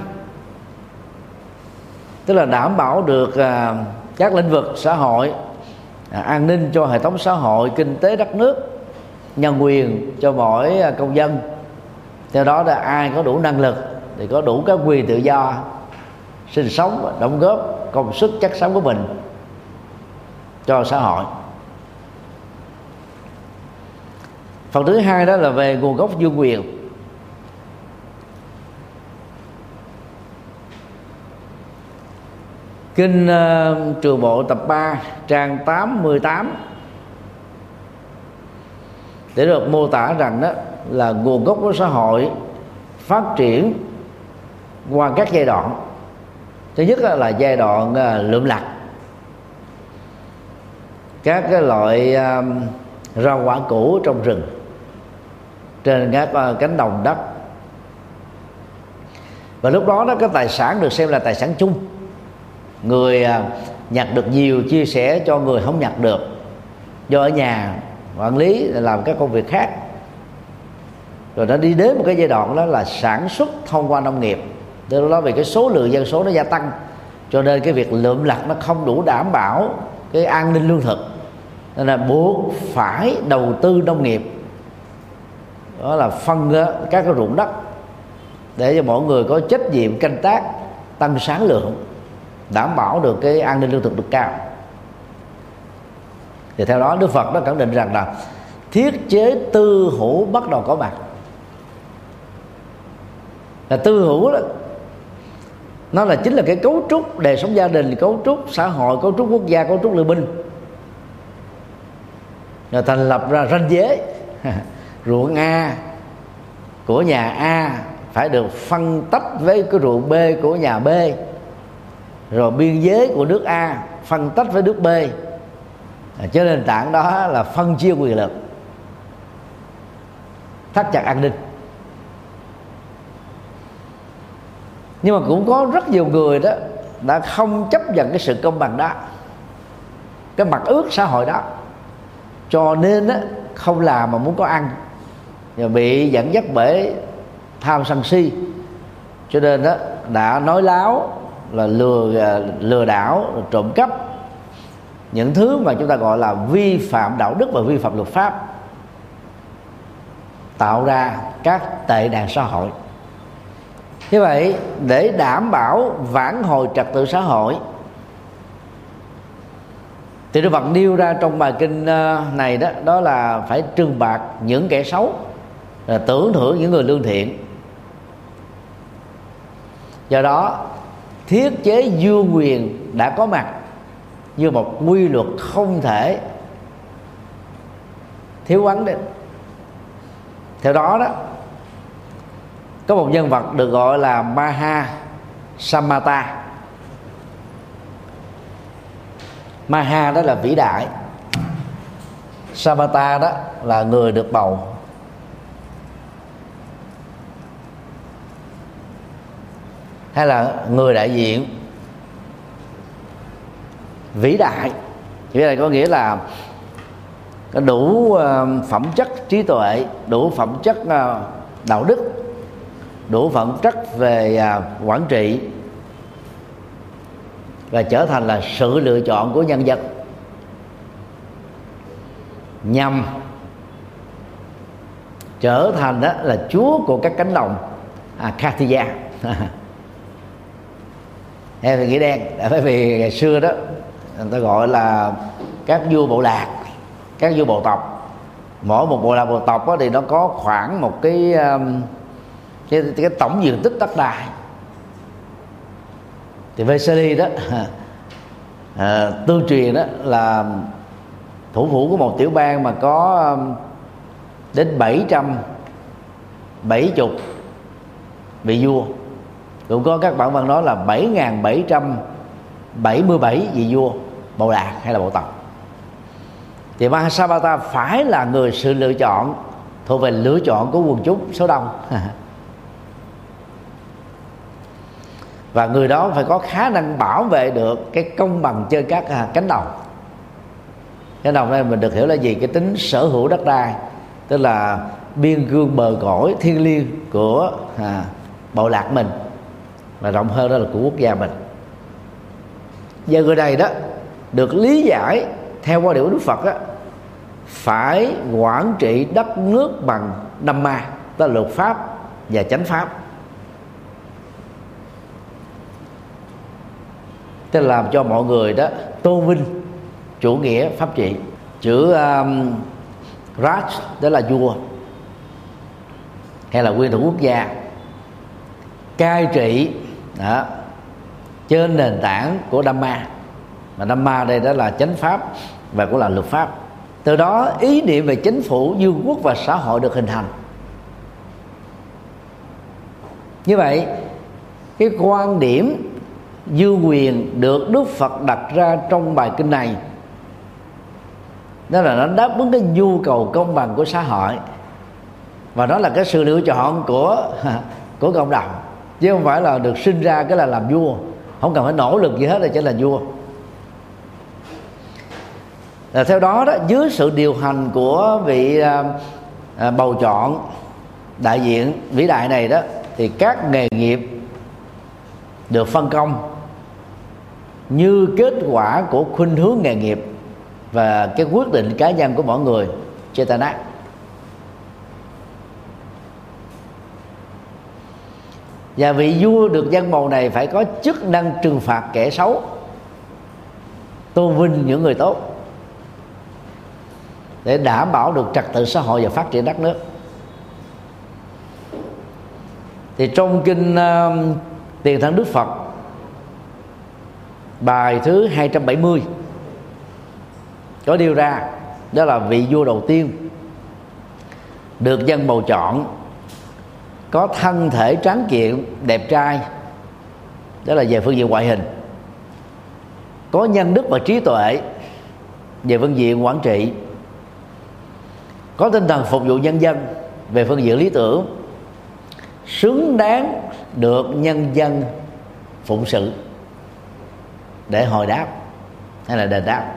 tức là đảm bảo được các lĩnh vực xã hội, an ninh cho hệ thống xã hội, kinh tế đất nước, nhân quyền cho mỗi công dân. Theo đó là ai có đủ năng lực thì có đủ các quyền tự do sinh sống và đóng góp công sức chất xám của mình cho xã hội. Phần thứ hai đó là về nguồn gốc vương quyền. Kinh Trường Bộ tập 3 trang 88 để được mô tả rằng đó là nguồn gốc của xã hội phát triển qua các giai đoạn. Thứ nhất là giai đoạn lượm lặt các cái loại rau quả củ trong rừng, trên các cánh đồng đất Và lúc đó cái tài sản được xem là tài sản chung. Người nhặt được nhiều chia sẻ cho người không nhặt được, do ở nhà quản lý làm các công việc khác. Rồi nó đi đến một cái giai đoạn đó là sản xuất thông qua nông nghiệp. Từ đó vì cái số lượng dân số nó gia tăng, cho nên cái việc lượm lặt nó không đủ đảm bảo cái an ninh lương thực, nên là buộc phải đầu tư nông nghiệp, đó là phân các cái ruộng đất để cho mọi người có trách nhiệm canh tác, tăng sản lượng, đảm bảo được cái an ninh lương thực được cao. Thì theo đó Đức Phật đã khẳng định rằng là thiết chế tư hữu bắt đầu có mặt. Là tư hữu đó, nó là chính là cái cấu trúc đời sống gia đình, cấu trúc xã hội, cấu trúc quốc gia, cấu trúc liên minh. Rồi thành lập ra ranh giới ruộng A của nhà A phải được phân tách với cái ruộng B của nhà B, rồi biên giới của nước A phân tách với nước B. Trên nền tảng đó là phân chia quyền lực, thắt chặt an ninh. Nhưng mà cũng có rất nhiều người đó đã không chấp nhận cái sự công bằng đó, cái mặt ước xã hội đó, cho nên đó, không làm mà muốn có ăn, và bị dẫn dắt bởi tham sân si, cho nên đó đã nói láo, là lừa đảo, trộm cắp, những thứ mà chúng ta gọi là vi phạm đạo đức và vi phạm luật pháp, tạo ra các tệ nạn xã hội. Như vậy để đảm bảo vãn hồi trật tự xã hội thì Đức Phật nêu ra trong bài kinh này đó là phải trừng phạt những kẻ xấu, là tưởng thưởng những người lương thiện. Do đó thiết chế vương quyền đã có mặt như một quy luật không thể thiếu vắng đến. Theo đó có một nhân vật được gọi là Maha Samata. Maha đó là vĩ đại, Samata đó là người được bầu. Hay là người đại diện. Vĩ đại có nghĩa là đủ phẩm chất trí tuệ, đủ phẩm chất đạo đức, đủ phẩm chất về quản trị, và trở thành là sự lựa chọn của nhân dân nhằm trở thành đó là chúa của các cánh đồng Khathiya. Theo thì nghĩa đen, bởi vì ngày xưa đó người ta gọi là các vua bộ lạc, các vua bộ tộc. Mỗi một bộ lạc bộ tộc thì nó có khoảng một cái tổng diện tích đất đai. Thì Vesali đó tương truyền đó là thủ phủ của một tiểu bang mà có đến 770 vị vua. Cũng có các bản văn nói là 7.777 vị vua bộ lạc hay là bộ tộc. Thì Mahasabata phải là người sự lựa chọn, thuộc về lựa chọn của quần chúng số đông. Và người đó phải có khả năng bảo vệ được cái công bằng trên các cánh đồng. Cánh đồng này mình được hiểu là gì? Cái tính sở hữu đất đai, tức là biên cương bờ cõi thiêng liêng của bộ lạc mình, và rộng hơn đó là của quốc gia mình. Và người này đó được lý giải theo quan điểm của Đức Phật đó, phải quản trị đất nước bằng Dhamma, tức là luật pháp và chánh pháp, tức là làm cho mọi người đó tôn vinh chủ nghĩa pháp trị. Chữ Raj đó là vua hay là nguyên thủ quốc gia, cai trị đó, trên nền tảng của Dhamma, mà Dhamma đây đó là chánh pháp và cũng là luật pháp. Từ đó ý niệm về chính phủ, vương quốc và xã hội được hình thành. Như vậy cái quan điểm vương quyền được Đức Phật đặt ra trong bài kinh này, đó là nó đáp ứng cái nhu cầu công bằng của xã hội, và đó là cái sự lựa chọn của cộng đồng. chứ không phải là được sinh ra cái là làm vua, không cần phải nỗ lực gì hết để trở thành vua. Theo đó đó, dưới sự điều hành của vị bầu chọn đại diện vĩ đại này đó, thì các nghề nghiệp được phân công như kết quả của khuynh hướng nghề nghiệp và cái quyết định cá nhân của mỗi người, Chetana. Và vị vua được dân bầu này phải có chức năng trừng phạt kẻ xấu, tôn vinh những người tốt, để đảm bảo được trật tự xã hội và phát triển đất nước. Thì trong kinh Tiền Thân Đức Phật, bài thứ 270 có điều ra, đó là vị vua đầu tiên được dân bầu chọn có thân thể tráng kiện, đẹp trai, đó là về phương diện ngoại hình, có nhân đức và trí tuệ về phương diện quản trị, có tinh thần phục vụ nhân dân về phương diện lý tưởng, xứng đáng được nhân dân phụng sự để hồi đáp hay là đền đáp.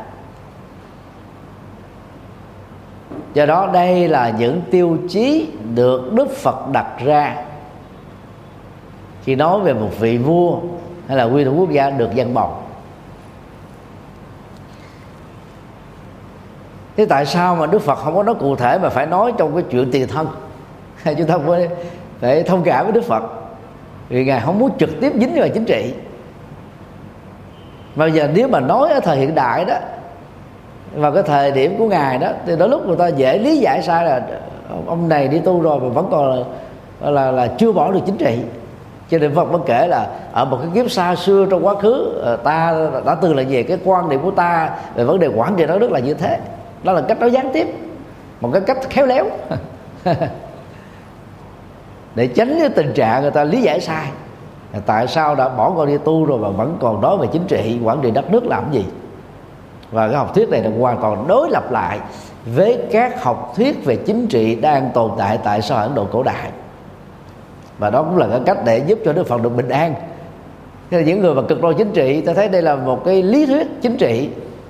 Do đó đây là những tiêu chí được Đức Phật đặt ra khi nói về một vị vua hay là nguyên thủ quốc gia được dân bầu. Thế tại sao mà Đức Phật không có nói cụ thể mà phải nói trong cái chuyện tiền thân? Chúng ta phải thông cảm với Đức Phật, vì Ngài không muốn trực tiếp dính vào chính trị. Bây giờ nếu mà nói ở thời hiện đại đó, vào cái thời điểm của Ngài đó, thì đôi lúc người ta dễ lý giải sai là ông này đi tu rồi mà vẫn còn là chưa bỏ được chính trị. Cho nên Phật vẫn kể là ở một cái kiếp xa xưa trong quá khứ, ta đã từng là về cái quan điểm của ta về vấn đề quản trị đất nước là như thế. Đó là cách nói gián tiếp, một cái cách khéo léo để tránh cái tình trạng người ta lý giải sai. Tại sao đã bỏ con đi tu rồi mà vẫn còn nói về chính trị, quản trị đất nước làm gì? Và cái học thuyết này là hoàn toàn đối lập lại với các học thuyết về chính trị đang tồn tại tại xã hội Ấn Độ cổ đại. Và đó cũng là cái cách để giúp cho Đức Phật được bình an. Thế là những người mà cực đoan chính trị, ta thấy đây là một cái lý thuyết chính trị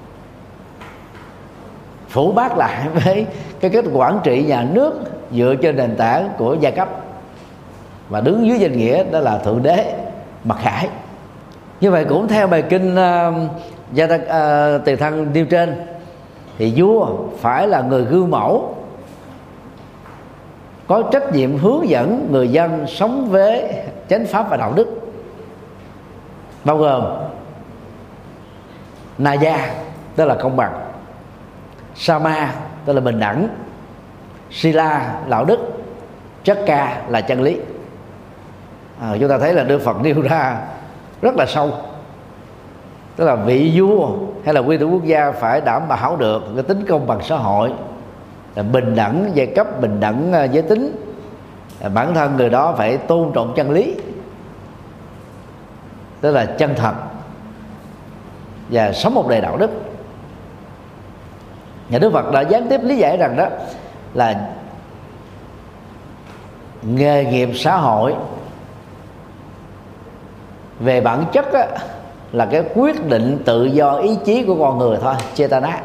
phủ bác lại với cái cách quản trị nhà nước dựa trên nền tảng của giai cấp và đứng dưới danh nghĩa đó là thượng đế mặc khải. Như vậy cũng theo bài kinh Tiền Thân nêu trên, thì vua phải là người gương mẫu, có trách nhiệm hướng dẫn người dân sống với chánh pháp và đạo đức, bao gồm Naya tức là công bằng, Sama tức là bình đẳng, Sila đạo đức, Chakka là chân lý. Chúng ta thấy là Đức Phật nêu ra rất là sâu, tức là vị vua hay là nguyên thủ quốc gia phải đảm bảo được cái tính công bằng xã hội, là bình đẳng giai cấp, bình đẳng giới tính, bản thân người đó phải tôn trọng chân lý, tức là chân thật, và sống một đời đạo đức. Nhà Đức Phật đã gián tiếp lý giải rằng đó là nghề nghiệp xã hội về bản chất á, là cái quyết định tự do ý chí của con người thôi, Chetana.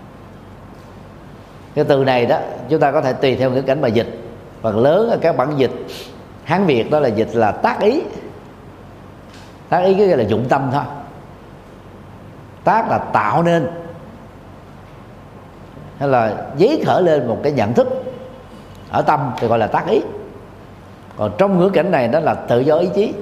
Cái từ này đó chúng ta có thể tùy theo ngữ cảnh mà dịch. Phần lớn ở các bản dịch Hán Việt đó là dịch là tác ý. Tác ý cái là dụng tâm thôi. Tác là tạo nên hay là giấy khởi lên một cái nhận thức ở tâm thì gọi là tác ý. Còn trong ngữ cảnh này đó là tự do ý chí.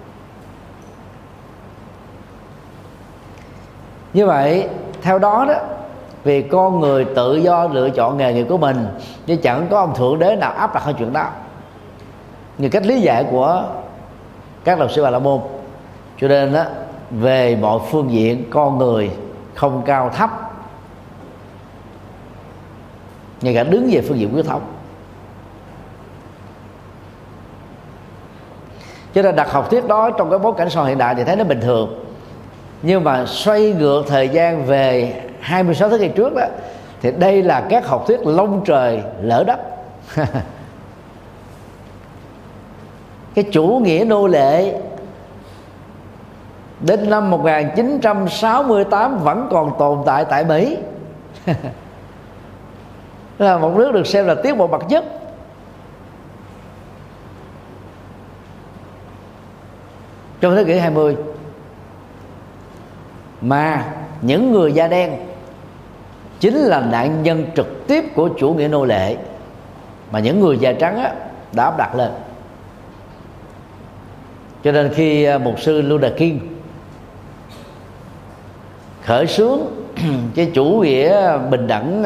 Như vậy theo đó đó, vì con người tự do lựa chọn nghề nghiệp của mình, chứ chẳng có ông thượng đế nào áp đặt hơn chuyện đó, như cách lý giải của các đạo sư Bà La Môn. Cho nên đó, về mọi phương diện con người không cao thấp, ngay cả đứng về phương diện huyết thống. Cho nên đặt học thuyết đó trong cái bối cảnh xã hội hiện đại thì thấy nó bình thường. Nhưng mà xoay ngược thời gian về 26 thế kỷ trước đó, thì đây là các học thuyết lông trời lỡ đất. cái chủ nghĩa nô lệ đến năm 1968 vẫn còn tồn tại tại Mỹ. Là một nước được xem là tiến bộ bậc nhất. Trong thế kỷ 20, mà những người da đen chính là nạn nhân trực tiếp của chủ nghĩa nô lệ mà những người da trắng đã áp đặt lên. Cho nên khi mục sư Luther King khởi xướng cái chủ nghĩa bình đẳng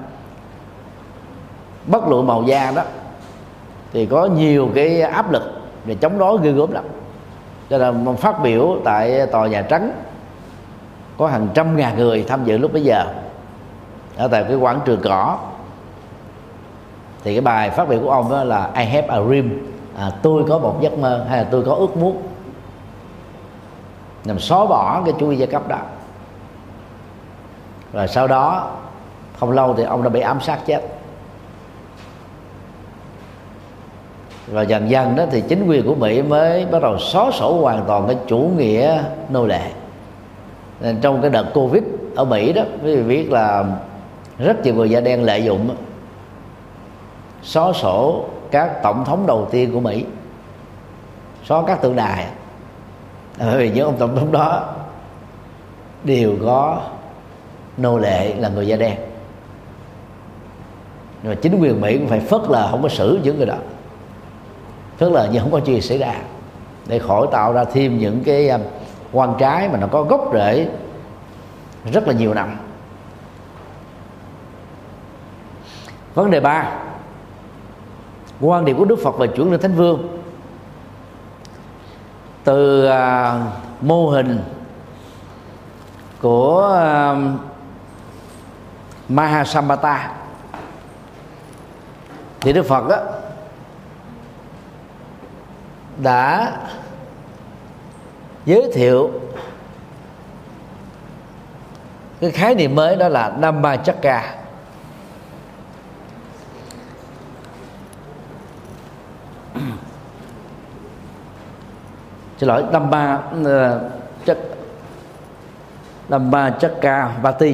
bất luận màu da đó, thì có nhiều cái áp lực để chống đối ghê gớm lắm. Cho nên phát biểu tại tòa Nhà Trắng có hàng trăm ngàn người tham dự lúc bấy giờ ở tại cái quảng trường cỏ. Thì cái bài phát biểu của ông đó là I have a dream, tôi có một giấc mơ, hay là tôi có ước muốn, nhằm xóa bỏ cái chủ nghĩa giai cấp đó. Rồi sau đó không lâu thì ông đã bị ám sát chết. Và dần dần đó thì chính quyền của Mỹ mới bắt đầu xóa sổ hoàn toàn cái chủ nghĩa nô lệ. Nên trong cái đợt Covid ở Mỹ đó, quý vị biết là rất nhiều người da đen lợi dụng xóa sổ các tổng thống đầu tiên của Mỹ, xóa các tượng đài, bởi vì những ông tổng thống đó đều có nô lệ là người da đen. Nhưng mà chính quyền Mỹ cũng phải phớt lờ, không có xử những người đó, phớt lờ như không có chuyện xảy ra, để khỏi tạo ra thêm những cái quan trái mà nó có gốc rễ rất là nhiều năm. Vấn đề 3, quan điểm của Đức Phật về chuẩn linh Thánh Vương. Từ mô hình của Mahasammata thì Đức Phật đã giới thiệu cái khái niệm mới, đó là Dhammacakka. Xin lỗi, Dhammacakkappati,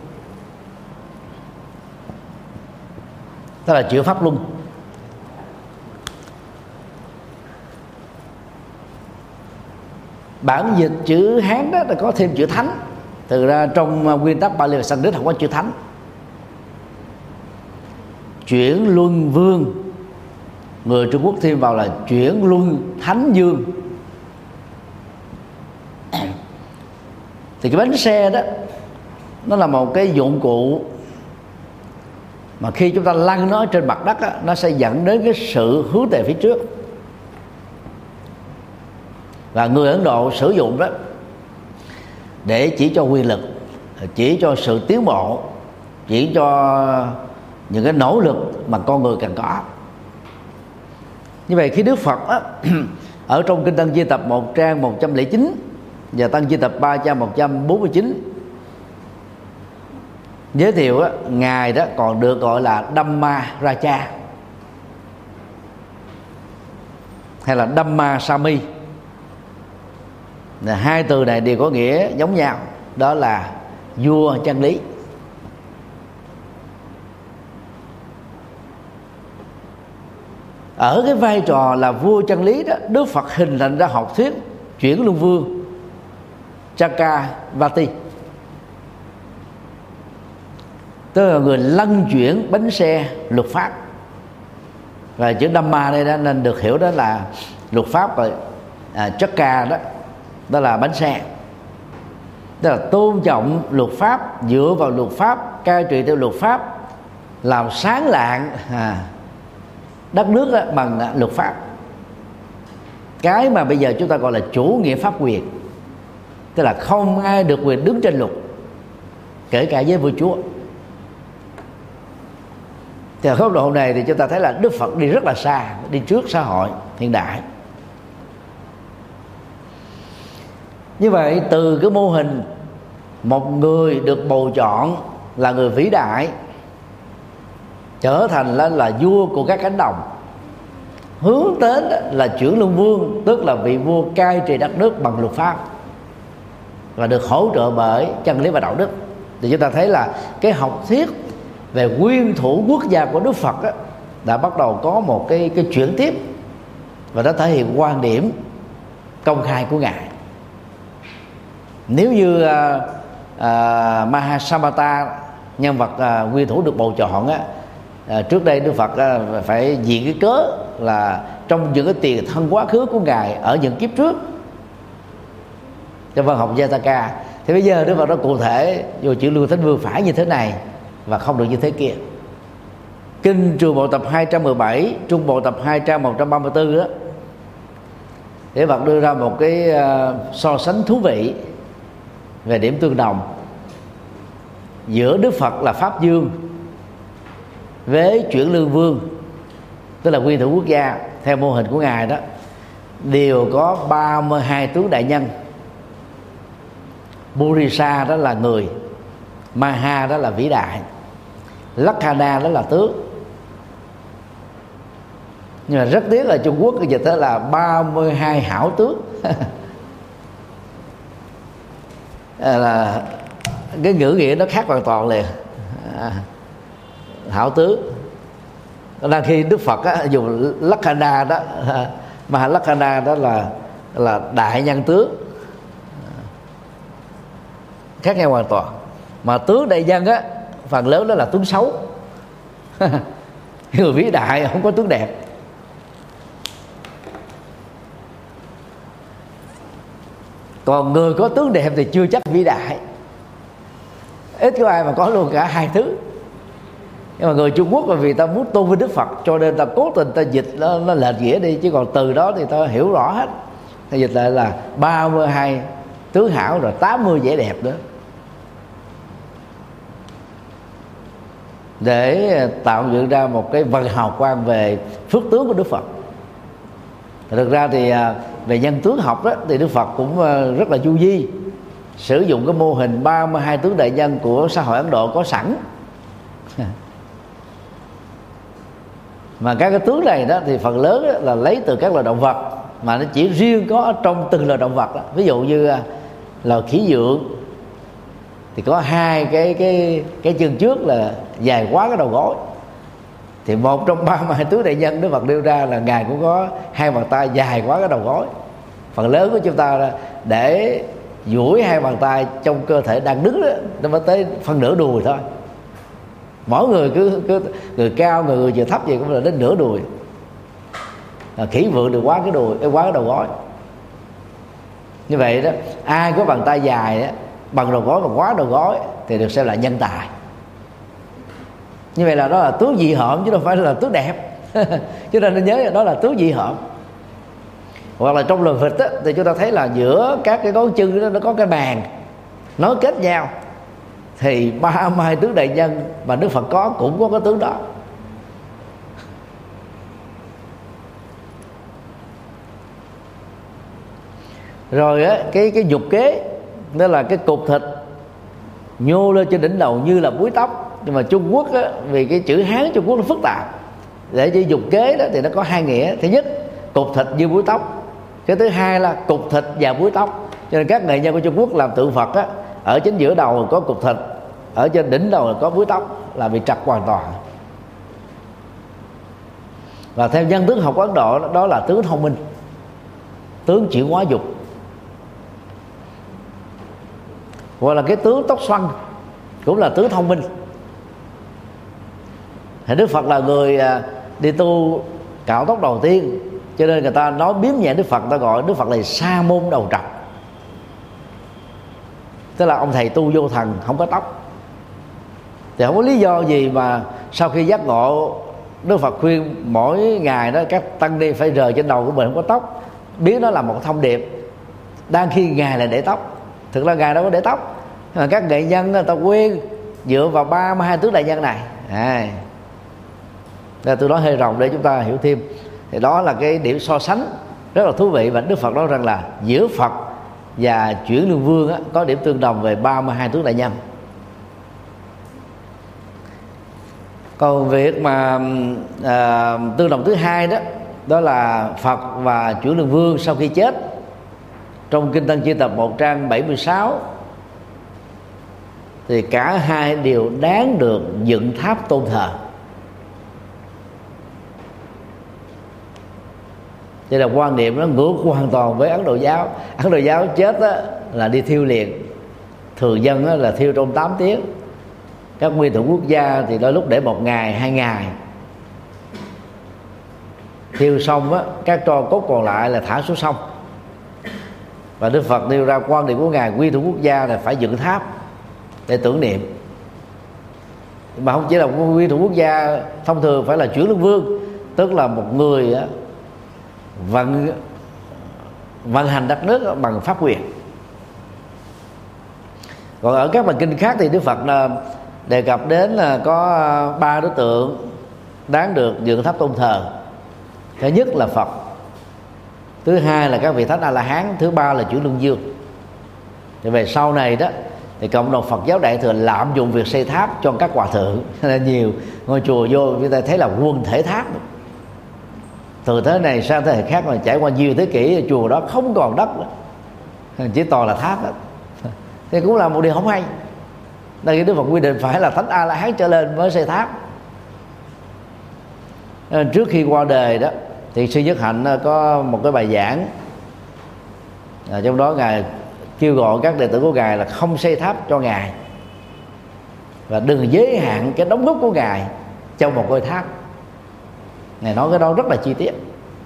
tức là chữ pháp luân. Bản dịch chữ Hán đó là có thêm chữ thánh. Thực ra trong nguyên tắc Pali và Sanskrit không có chữ thánh. Chuyển luân vương, người Trung Quốc thêm vào là chuyển luân thánh dương. Thì cái bánh xe đó nó là một cái dụng cụ mà khi chúng ta lăn nó trên mặt đất nó sẽ dẫn đến cái sự hướng về phía trước. Và người Ấn Độ sử dụng đó để chỉ cho quyền lực, chỉ cho sự tiến bộ, chỉ cho những cái nỗ lực mà con người cần có. Như vậy khi Đức Phật ở trong Kinh Tăng Chi Tập 1 trang 109 và Tăng Chi Tập 3 trang 149 giới thiệu Ngài đó còn được gọi là Dhamma Raja hay là Dhamma Sami. Hai từ này đều có nghĩa giống nhau, đó là vua chân lý. Ở cái vai trò là vua chân lý đó, Đức Phật hình thành ra học thuyết chuyển luân vương Chakravarti, tức là người lăn chuyển bánh xe luật pháp. Và chữ Dhamma đây đó nên được hiểu đó là luật pháp, rồi Chakra đó là bánh xe, tức là tôn trọng luật pháp, dựa vào luật pháp, cai trị theo luật pháp, làm sáng lạng đất nước đó bằng luật pháp. Cái mà bây giờ chúng ta gọi là chủ nghĩa pháp quyền, tức là không ai được quyền đứng trên luật, kể cả với vua chúa. Thì ở góc độ này thì chúng ta thấy là Đức Phật đi rất là xa, đi trước xã hội hiện đại. Như vậy từ cái mô hình một người được bầu chọn là người vĩ đại, trở thành là vua của các cánh đồng, hướng đến là chuyển lương vương, tức là vị vua cai trị đất nước bằng luật pháp và được hỗ trợ bởi chân lý và đạo đức. Thì chúng ta thấy là cái học thuyết về nguyên thủ quốc gia của Đức Phật đã bắt đầu có một cái chuyển tiếp, và nó thể hiện quan điểm công khai của ngài. Nếu như Mahasammata, nhân vật nguyên thủ được bầu chọn trước đây Đức Phật phải diện cái cớ là trong những cái tiền thân quá khứ của ngài ở những kiếp trước trong văn học Jataka, thì bây giờ Đức Phật nó cụ thể vô chữ Lương Thánh Vương phải như thế này và không được như thế kia. Kinh Trường Bộ tập 217, Trung Bộ tập 2 trang 134 đó, Đức Phật đưa ra một cái so sánh thú vị về điểm tương đồng giữa Đức Phật là Pháp Dương với chuyển lương vương, tức là nguyên thủ quốc gia theo mô hình của ngài đó, đều có 32 tướng đại nhân. Purisa đó là người, Maha đó là vĩ đại, Lakkhana đó là tướng. Nhưng mà rất tiếc là Trung Quốc dịch đó là 32 hảo tướng. Là cái ngữ nghĩa nó khác hoàn toàn liền. Hảo tướng. Đang khi Đức Phật dùng Lakkhana đó, mà Lakkhana đó là đại nhân tướng, khác nhau hoàn toàn. Mà tướng đại nhân phần lớn đó là tướng xấu. Người vĩ đại không có tướng đẹp. Còn người có tướng đẹp thì chưa chắc vĩ đại. Ít có ai mà có luôn cả hai thứ. Nhưng mà người Trung Quốc là vì ta muốn tôn vinh Đức Phật, cho nên ta cố tình ta dịch nó lệch nghĩa đi. Chứ còn từ đó thì ta hiểu rõ hết. Ta dịch lại là 32 tướng hảo rồi 80 vẻ đẹp nữa, để tạo dựng ra một cái vần hào quang về phước tướng của Đức Phật. Thực ra thì về nhân tướng học đó, thì Đức Phật cũng rất là du di, sử dụng cái mô hình 32 tướng đại nhân của xã hội Ấn Độ có sẵn. Mà các cái tướng này đó thì phần lớn đó là lấy từ các loài động vật, mà nó chỉ riêng có trong từng loài động vật đó. Ví dụ như loài khỉ vượn thì có hai cái chân trước là dài quá cái đầu gối, thì một trong 32 tướng đại nhân Đức Phật nêu ra là ngài cũng có hai bàn tay dài quá cái đầu gối. Phần lớn của chúng ta để duỗi hai bàn tay trong cơ thể đang đứng đó, nó mới tới phân nửa đùi thôi. Mỗi người cứ người cao, người vừa thấp gì cũng là đến nửa đùi. Khỉ vượn được quá cái đùi, quá cái đầu gối. Như vậy đó, ai có bàn tay dài đó, bằng đầu gối mà quá đầu gối thì được xem là nhân tài. Như vậy là đó là tướng dị hợm chứ đâu phải là tướng đẹp. Cho nên nên nhớ là đó là tướng dị hợm. Hoặc là trong loài vịt á, thì chúng ta thấy là giữa các cái ngón chân đó nó có cái bàn nối kết nhau, thì 32 tướng đại nhân mà Đức Phật có cũng có cái tướng đó. Rồi á, cái dục kế, đó là cái cục thịt nhô lên trên đỉnh đầu như là búi tóc. Nhưng mà Trung Quốc á, vì cái chữ Hán Trung Quốc nó phức tạp, để cho dục kế đó thì nó có hai nghĩa. Thứ nhất, cục thịt như búi tóc. Cái thứ hai là cục thịt và búi tóc. Cho nên các nghệ nhân của Trung Quốc làm tượng Phật á, ở chính giữa đầu có cục thịt, ở trên đỉnh đầu có búi tóc, là bị trật hoàn toàn. Và theo nhân tướng học Ấn Độ, đó là tướng thông minh, tướng chuyển hóa dục. Hoặc là cái tướng tóc xoăn cũng là tướng thông minh. Thì Đức Phật là người đi tu cạo tóc đầu tiên, cho nên người ta nói biếm nhẹ Đức Phật, người ta gọi Đức Phật là sa môn đầu trọc, tức là ông thầy tu vô thần không có tóc. Thì không có lý do gì mà sau khi giác ngộ, Đức Phật khuyên mỗi ngày đó các tăng ni phải rời trên đầu của mình không có tóc, biết nó là một thông điệp, đang khi ngài là để tóc. Thực ra ngài đâu có để tóc, mà các nghệ nhân người ta quen dựa vào 32 tướng đại nhân này. Tôi nói hơi rộng để chúng ta hiểu thêm. Thì đó là cái điểm so sánh rất là thú vị. Và Đức Phật nói rằng là giữa Phật và chuyển lương vương á, có điểm tương đồng về 32 tướng đại nhân. Còn việc mà tương đồng thứ hai đó đó là Phật và Chuyển Lương Vương sau khi chết, trong Kinh Tăng Chi Tập 1 trang 76, thì cả hai đều đáng được dựng tháp tôn thờ. Đây là quan niệm nó ngược hoàn toàn với Ấn Độ giáo. Ấn Độ giáo chết là đi thiêu liền, thường dân là thiêu trong 8 tiếng. Các nguyên thủ quốc gia thì đôi lúc để 1 ngày 2 ngày. Thiêu xong các tro cốt còn lại là thả xuống sông. Và Đức Phật nêu ra quan điểm của ngài nguyên thủ quốc gia là phải dựng tháp để tưởng niệm. Mà không chỉ là nguyên thủ quốc gia thông thường, phải là Chuyển Lương Vương, tức là một người vận hành đất nước bằng pháp quyền. Còn ở các bài kinh khác thì Đức Phật đề cập đến là có 3 đối tượng đáng được dựng tháp tôn thờ. Thứ nhất là Phật, thứ hai là các vị thánh A La Hán, thứ ba là Chuyển Lương Vương. Thì về sau này đó thì cộng đồng Phật giáo Đại thừa lạm dụng việc xây tháp cho các hòa thượng, nên nhiều ngôi chùa vô chúng ta thấy là quân thể tháp. Từ thế này sang thế hệ khác mà trải qua nhiều thế kỷ, chùa đó không còn đất nữa, chỉ toàn là tháp đó. Thì cũng là một điều không hay. Đây Đức Phật quy định phải là thánh A La Hán trở lên mới xây tháp. Trước khi qua đời đó thì sư Nhất Hạnh có một cái bài giảng, trong đó ngài kêu gọi các đệ tử của ngài là không xây tháp cho ngài và đừng giới hạn cái đóng góp của ngài trong một ngôi tháp. Ngài nói cái đó rất là chi tiết.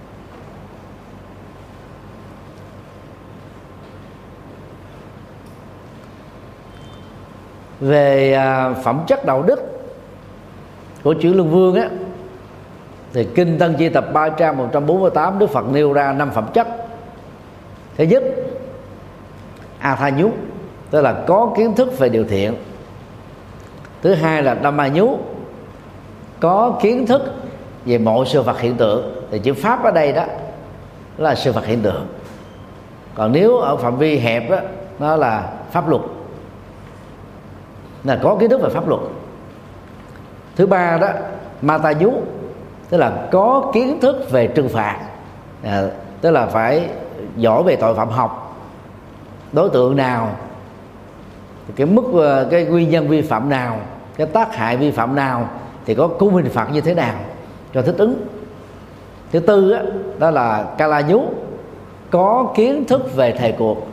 Về phẩm chất đạo đức của Chuyển Lương Vương á, thì Kinh Tăng Chi Tập 3 trang 148 Đức Phật nêu ra 5 phẩm chất. Thứ nhất, A Tha Nhú, tức là có kiến thức về điều thiện. Thứ hai là Dhamma Nhú, có kiến thức về mọi sự vật hiện tượng. Thì chữ pháp ở đây đó là sự vật hiện tượng. Còn nếu ở phạm vi hẹp đó, nó là pháp luật, là có kiến thức về pháp luật. Thứ ba đó, Mata Nhú, tức là có kiến thức về trừng phạt, tức là phải giỏi về tội phạm học, đối tượng nào, cái mức, cái nguyên nhân vi phạm nào, cái tác hại vi phạm nào thì có khung hình phạt như thế nào cho thích ứng. Thứ tư đó, đó là Kala Nhú, có kiến thức về thời cuộc.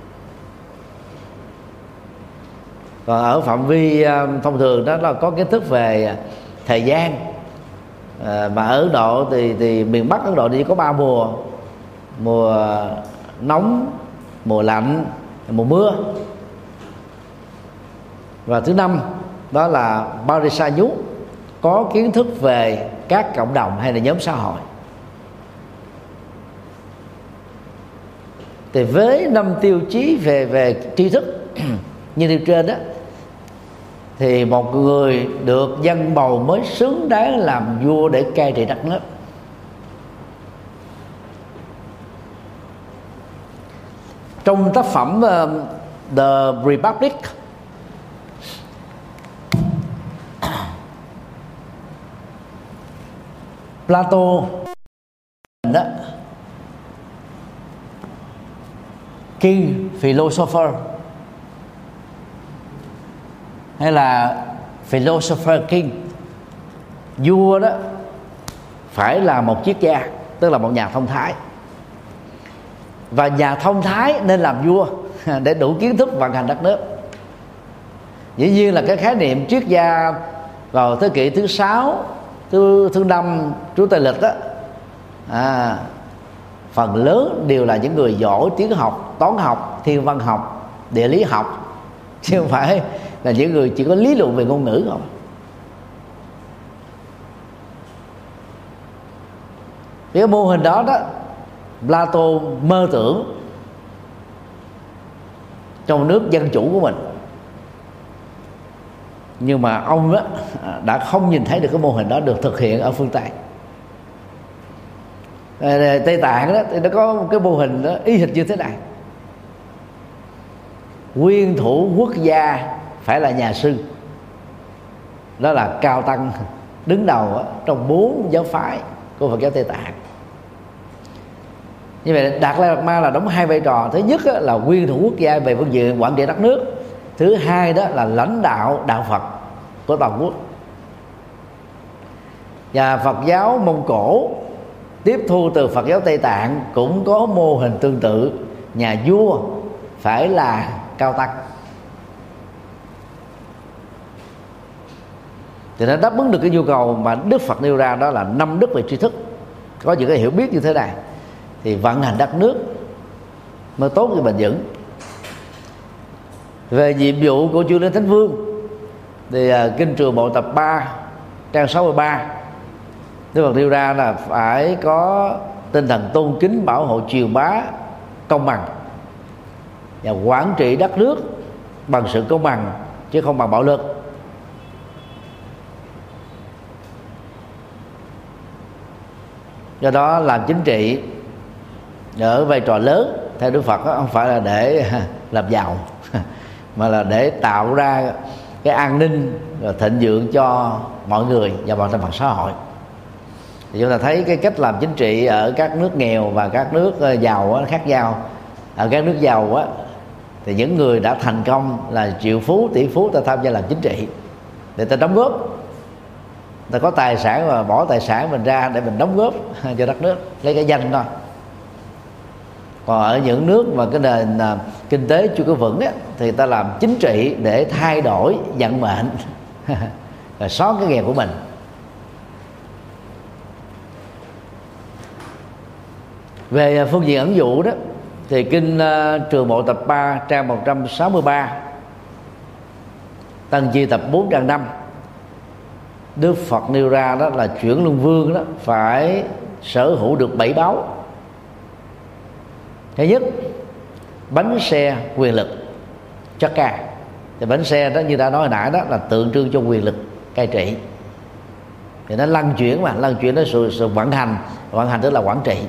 Còn ở phạm vi thông thường đó là có kiến thức về thời gian. Mà ở Ấn Độ thì miền Bắc Ấn Độ chỉ có 3 mùa: mùa nóng, mùa lạnh, mùa mưa. Và thứ năm đó là Parisa Nhú, có kiến thức về các cộng đồng hay là nhóm xã hội. Thì với 5 tiêu chí về tri thức như điều trên đó, thì một người được dân bầu mới xứng đáng làm vua để cai trị đất nước. Trong tác phẩm The Republic, Plato đó, King Philosopher hay là Philosopher King, vua đó phải là một triết gia, tức là một nhà thông thái. Và nhà thông thái nên làm vua để đủ kiến thức vận hành đất nước. Dĩ nhiên là cái khái niệm triết gia vào thế kỷ thứ 6, thứ 5 trước Tây lịch đó, phần lớn đều là những người giỏi tiếng học, toán học, thiên văn học, địa lý học, chứ không phải là những người chỉ có lý luận về ngôn ngữ không. Cái mô hình đó đó, Plato mơ tưởng trong nước dân chủ của mình, nhưng mà ông đó đã không nhìn thấy được cái mô hình đó được thực hiện ở phương Tây. Tây Tạng đó thì nó có một cái mô hình đó y hệt như thế này: nguyên thủ quốc gia phải là nhà sư, đó là cao tăng đứng đầu trong 4 giáo phái của Phật giáo Tây Tạng. Như vậy Đạt Lai Lạt Ma là đóng hai vai trò. Thứ nhất là nguyên thủ quốc gia về phương diện quản trị đất nước. Thứ hai đó là lãnh đạo đạo Phật của toàn quốc. Và Phật giáo Mông Cổ tiếp thu từ Phật giáo Tây Tạng cũng có mô hình tương tự, nhà vua phải là cao tăng. Thì nó đáp ứng được cái nhu cầu mà Đức Phật nêu ra, đó là 5 đức về tri thức. Có những cái hiểu biết như thế này thì vận hành đất nước mới tốt và bền vững. Về nhiệm vụ của Chư Linh Thánh Vương thì Kinh Trường Bộ tập 3 trang 63, Đức Phật nêu ra là phải có tinh thần tôn kính, bảo hộ, truyền bá công bằng và quản trị đất nước bằng sự công bằng chứ không bằng bạo lực. Do đó làm chính trị ở vai trò lớn theo Đức Phật không phải là để làm giàu mà là để tạo ra cái an ninh và thịnh vượng cho mọi người và mọi thành phần xã hội. Thì chúng ta thấy cái cách làm chính trị ở các nước nghèo và các nước giàu khác nhau. Ở các nước giàu thì những người đã thành công là triệu phú, tỷ phú ta tham gia làm chính trị để ta đóng góp. Ta có tài sản và bỏ tài sản mình ra để mình đóng góp cho đất nước, lấy cái danh thôi. Còn ở những nước mà cái nền kinh tế chưa có vững thì ta làm chính trị để thay đổi vận mệnh và xóa cái nghèo của mình. Về phương diện ẩn dụ đó thì Kinh Trường Bộ tập 3 trang 163, Tăng Chi tập 4 trang 5, Đức Phật nêu ra đó là chuyển luân vương đó phải sở hữu được 7 báu. Thứ nhất, bánh xe quyền lực, chakra. Thì bánh xe đó như đã nói hồi nãy đó là tượng trưng cho quyền lực cai trị. Thì nó lăn chuyển mà, lăn chuyển nó sự vận hành tức là quản trị.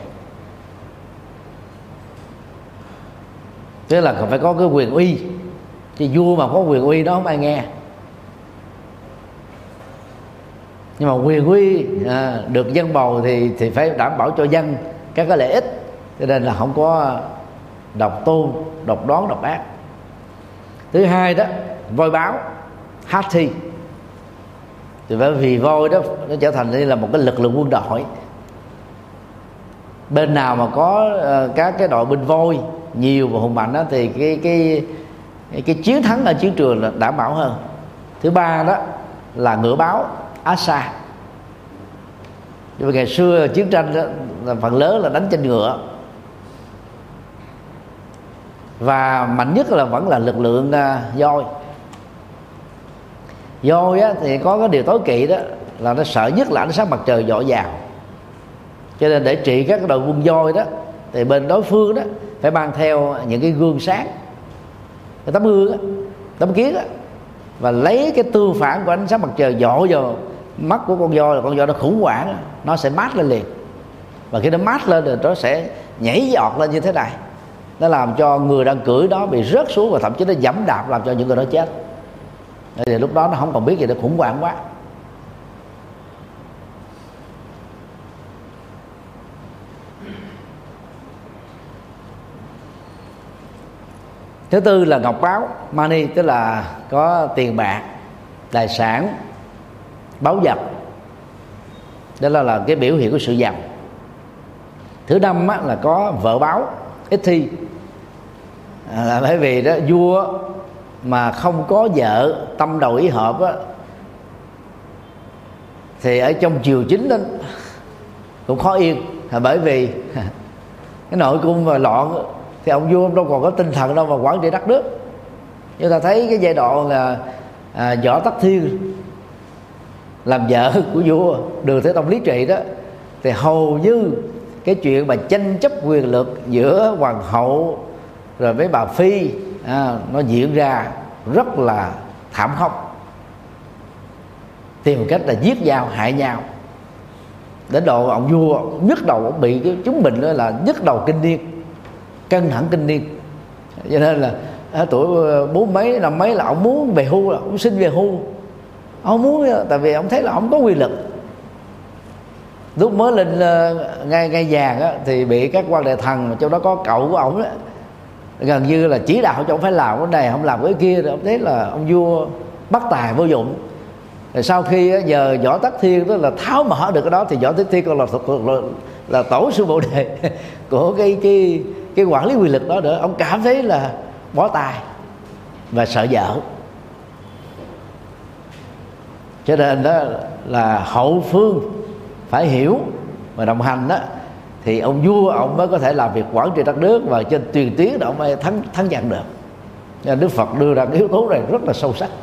Tức là phải có cái quyền uy, chứ vua mà có quyền uy đó không ai nghe. Nhưng mà quyền uy được dân bầu thì phải đảm bảo cho dân các cái lợi ích, cho nên là không có độc tôn, độc đoán, độc ác. Thứ hai đó, voi báo, Hathi. Thì bởi vì voi đó nó trở thành như là một cái lực lượng quân đội. Bên nào mà có các cái đội binh voi nhiều và hùng mạnh đó, thì cái chiến thắng ở chiến trường là đảm bảo hơn. Thứ ba đó là ngựa báo, Asa. Nhưng mà ngày xưa chiến tranh đó, là phần lớn là đánh trên ngựa. Và mạnh nhất là vẫn là lực lượng voi. Voi thì có cái điều tối kỵ đó là nó sợ nhất là ánh sáng mặt trời dội vào. Cho nên để trị các đội quân voi đó thì bên đối phương đó phải mang theo những cái gương sáng, cái tấm gương đó, tấm kiến đó, và lấy cái tương phản của ánh sáng mặt trời dội vào mắt của con voi, là con voi nó khủng hoảng, nó sẽ mát lên liền. Và khi nó mát lên thì nó sẽ nhảy giọt lên như thế này, nó làm cho người đang cưỡi đó bị rớt xuống và thậm chí nó giẫm đạp làm cho những người đó chết. Thì lúc đó nó không còn biết gì, nó khủng hoảng quá. Thứ tư là ngọc báo, money, tức là có tiền bạc, tài sản, báu vật. Đó là cái biểu hiện của sự giàu. Thứ năm là có vợ báo, ít thi. Là bởi vì đó vua mà không có vợ tâm đầu ý hợp á, thì ở trong triều chính đó cũng khó yên. Là bởi vì cái nội cung mà loạn thì ông vua đâu còn có tinh thần đâu mà quản trị đất nước. Chúng ta thấy cái giai đoạn là Võ Tắc Thiên làm vợ của vua Đường Thế Tông lý trị đó, thì hầu như cái chuyện mà tranh chấp quyền lực giữa hoàng hậu rồi với bà phi nó diễn ra rất là thảm khốc, tìm cách là giết nhau, hại nhau. Đến độ ông vua nhức đầu, ông bị cái chứng bệnh đó là nhức đầu kinh niên, căng thẳng kinh niên. Cho nên là tuổi 40 mấy, 50 mấy là ông muốn về hưu, là ông xin về hưu. Ông muốn, tại vì ông thấy là ông có quyền lực. Lúc mới lên ngai vàng á, thì bị các quan đại thần, trong đó có cậu của ổng đó, gần như là chỉ đạo cho ông phải làm cái này, không làm cái kia, rồi ông thấy là ông vua bất tài vô dụng. Rồi sau khi nhờ Võ Tắc Thiên đó là tháo mở được cái đó, thì Võ Tắc Thiên còn là tổ sư Bồ Đề của cái quản lý quyền lực đó nữa. Ông cảm thấy là bó tay và sợ vợ, cho nên đó là hậu phương phải hiểu và đồng hành đó, thì ông vua ông mới có thể làm việc quản trị đất nước, và trên tiền tuyến ông mới thắng trận được. Nên Đức Phật đưa ra cái yếu tố này rất là sâu sắc.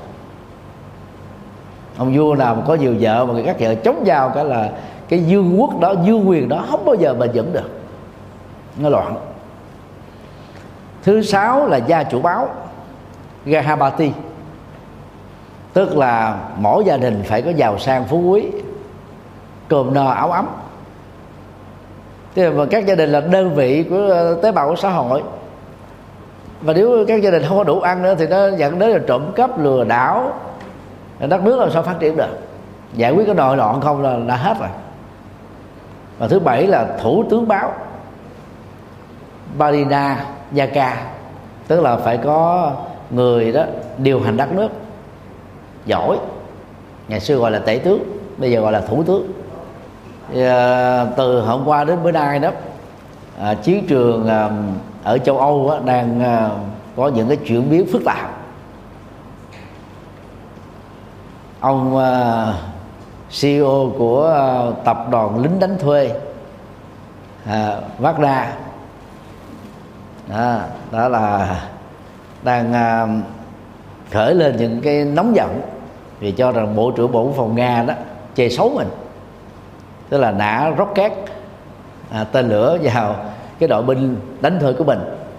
Ông vua nào mà có nhiều vợ mà các vợ chống vào cái là cái vương quốc đó, vương quyền đó không bao giờ bền vững được, nó loạn. Thứ sáu là gia chủ báo, Gahabati, tức là mỗi gia đình phải có giàu sang phú quý, cơm no áo ấm. Thế mà các gia đình là đơn vị của tế bào của xã hội, và nếu các gia đình không có đủ ăn nữa thì nó dẫn đến là trộm cắp, lừa đảo, đất nước làm sao phát triển được. Giải quyết cái nội loạn không là đã hết rồi. Và thứ bảy là thủ tướng báo, Parina Yaka, tức là phải có người đó điều hành đất nước giỏi. Ngày xưa gọi là tể tướng, bây giờ gọi là thủ tướng. Từ hôm qua đến bữa nay đó, chiến trường ở châu Âu đó, đang có những cái chuyển biến phức tạp. Ông CEO của tập đoàn lính đánh thuê Wagner đó là đang khởi lên những cái nóng giận vì cho rằng Bộ trưởng Bộ Quốc phòng Nga đó chê xấu mình, tức là nã rocket tên lửa vào cái đội binh đánh thuê của mình,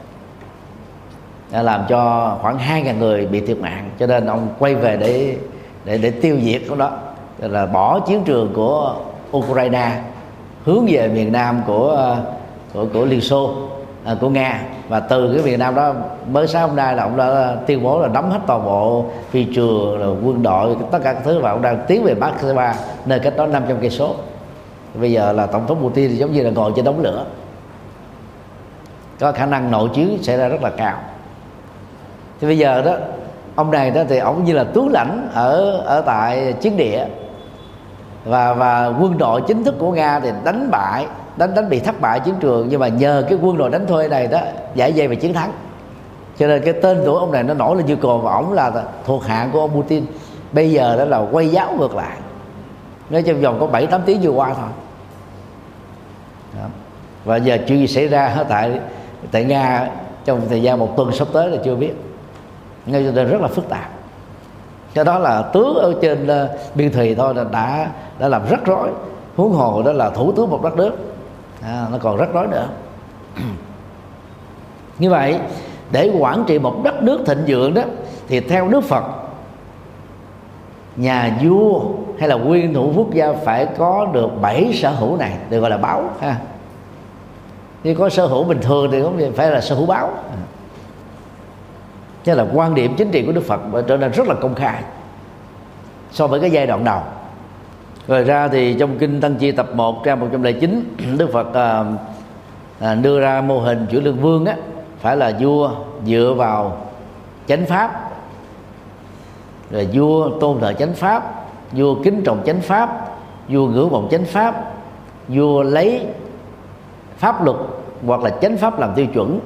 đã làm cho khoảng 2.000 người bị thiệt mạng. Cho nên ông quay về để tiêu diệt cái đó, là bỏ chiến trường của Ukraine hướng về miền nam của Liên Xô, của Nga. Và từ cái miền nam đó mới sáng hôm nay là ông đã tuyên bố là nắm hết toàn bộ phi trường, rồi quân đội, tất cả các thứ, và ông đang tiến về Moscow, nơi cách đó 500 cây số. Bây giờ là tổng thống Putin thì giống như là ngồi trên đống lửa, có khả năng nội chiến xảy ra rất là cao. Thì bây giờ đó, ông này đó thì ông như là tướng lãnh ở tại chiến địa, và quân đội chính thức của Nga thì đánh bị thất bại chiến trường, nhưng mà nhờ cái quân đội đánh thuê này đó giải dây và chiến thắng. Cho nên cái tên tuổi ông này nó nổi lên như cồn, và ổng là thuộc hạ của ông Putin. Bây giờ đó là quay giáo ngược lại, nói trong vòng có 7-8 tiếng vừa qua thôi đó. Và giờ chuyện gì xảy ra tại Nga trong thời gian một tuần sắp tới là chưa biết, ngay cho nên rất là phức tạp. Cho đó là tướng ở trên biên thùy thôi là đã làm rắc rối, huống hồ đó là thủ tướng một đất nước, nó còn rắc rối nữa. Như vậy để quản trị một đất nước thịnh vượng đó, thì theo Đức Phật, nhà vua hay là nguyên thủ quốc gia phải có được 7 sở hữu này, được gọi là báo ha. Nếu có sở hữu bình thường thì không phải là sở hữu báo. Thế là quan điểm chính trị của Đức Phật trở nên rất là công khai so với cái giai đoạn đầu. Rồi ra thì trong Kinh Tăng Chi tập 1 trang 109, Đức Phật đưa ra mô hình chữ lương vương á, phải là vua dựa vào chánh pháp, rồi vua tôn thờ chánh pháp, vua kính trọng chánh pháp, vua ngưỡng vọng chánh pháp, vua lấy pháp luật hoặc là chánh pháp làm tiêu chuẩn,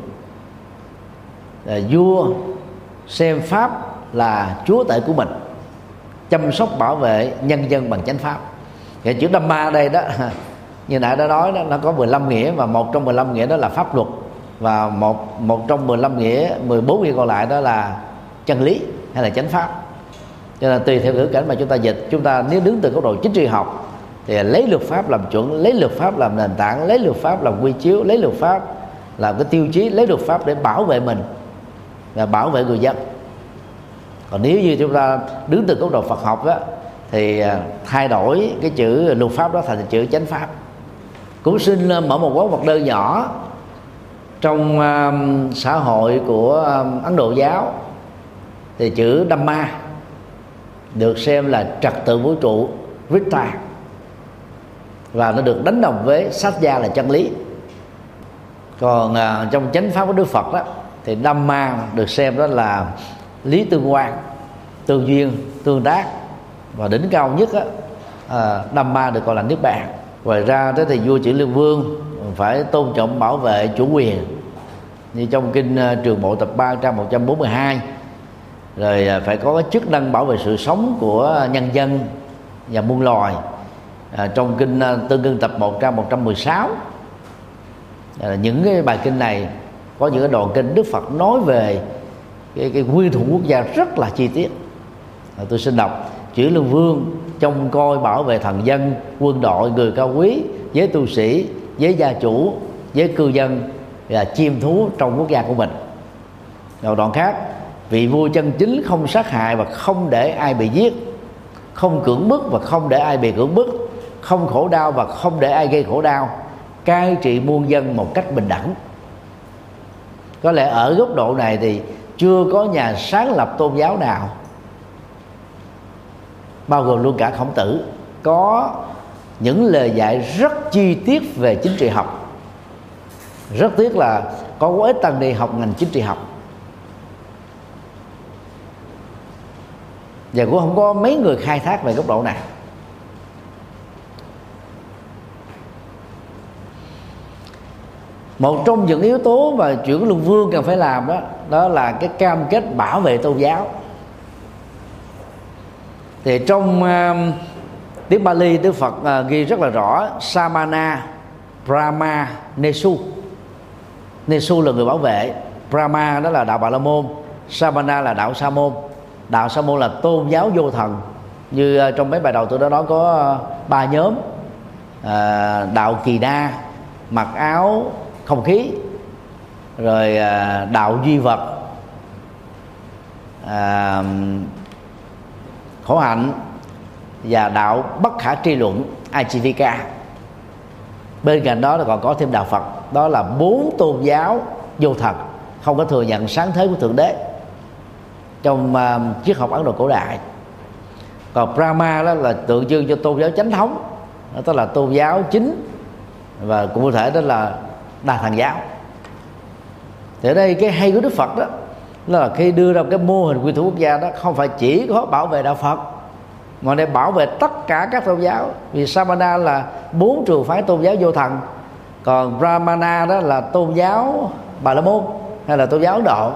vua xem pháp là chúa tể của mình, chăm sóc bảo vệ nhân dân bằng chánh pháp. Cái chữ Dhamma ở đây đó, như nãy đã nói đó, nó có 15 nghĩa, và một trong 15 nghĩa đó là pháp luật, và một trong 15 nghĩa, 14 nghĩa còn lại đó là chân lý hay là chánh pháp. Cho nên tùy theo ngữ cảnh mà chúng ta dịch, chúng ta nếu đứng từ góc độ chính trị học thì lấy luật pháp làm chuẩn, lấy luật pháp làm nền tảng, lấy luật pháp làm quy chiếu, lấy luật pháp làm cái tiêu chí, lấy luật pháp để bảo vệ mình và bảo vệ người dân. Còn nếu như chúng ta đứng từ góc độ Phật học đó, thì thay đổi cái chữ luật pháp đó thành chữ chánh pháp. Cũng xin mở một quán vật đơn nhỏ. Trong xã hội của Ấn Độ giáo thì chữ Dhamma được xem là trật tự vũ trụ, Rita. và nó được đánh đồng với sát gia là chân lý. Còn trong chánh pháp của Đức Phật đó, thì Dhamma được xem đó là lý tương quan, tương duyên, tương tác, và đỉnh cao nhất đó, Dhamma được gọi là Niết Bàn. Ngoài ra đó thì vua Chữ Lương Vương phải tôn trọng bảo vệ chủ quyền, như trong kinh Trường Bộ tập 3 trang 142, rồi phải có cái chức năng bảo vệ sự sống của nhân dân và muôn loài. Trong kinh Tương Ưng tập 1 trang 116, những cái bài kinh này có những cái đoạn kinh Đức Phật nói về cái quy thủ quốc gia rất là chi tiết. Tôi xin đọc: Chữ Lương Vương trông coi bảo vệ thần dân, quân đội, người cao quý, giới tu sĩ, giới gia chủ, giới cư dân và chim thú trong quốc gia của mình. Rồi đoạn khác: vị vua chân chính không sát hại và không để ai bị giết, không cưỡng bức và không để ai bị cưỡng bức, không khổ đau và không để ai gây khổ đau, cai trị muôn dân một cách bình đẳng. Có lẽ ở góc độ này thì chưa có nhà sáng lập tôn giáo nào, bao gồm luôn cả Khổng Tử, có những lời dạy rất chi tiết về chính trị học. Rất tiếc là có quá ít tăng ni học ngành chính trị học, và cũng không có mấy người khai thác về góc độ này. Một trong những yếu tố mà Chữ Lương Vương cần phải làm đó là cái cam kết bảo vệ tôn giáo. Thì trong tiếng Bali, Đức Phật ghi rất là rõ: Samana, Brahma, Nesu. Nesu là người bảo vệ, Brahma đó là đạo Bà La Môn, Samana là đạo Sa Môn. Đạo Sa Môn là tôn giáo vô thần, như trong mấy bài đầu tôi đã nói có 3 nhóm: đạo Kỳ Đa, mặc áo không khí, rồi đạo duy vật, khổ hạnh, và đạo bất khả tri luận, Ajivika. Bên cạnh đó là còn có thêm đạo Phật. Đó là 4 tôn giáo vô thần, không có thừa nhận sáng thế của Thượng Đế trong triết học Ấn Độ cổ đại. Còn Brahma đó là tượng trưng cho tôn giáo chánh thống, đó là tôn giáo chính, và cụ thể đó là Đa Thần giáo. Thì ở đây cái hay của Đức Phật đó là khi đưa ra cái mô hình quy thủ quốc gia đó, không phải chỉ có bảo vệ đạo Phật, mà để bảo vệ tất cả các tôn giáo. Vì Samana là 4 trường phái tôn giáo vô thần, còn Brahmana đó là tôn giáo Bà La Môn hay là tôn giáo Ấn Độ.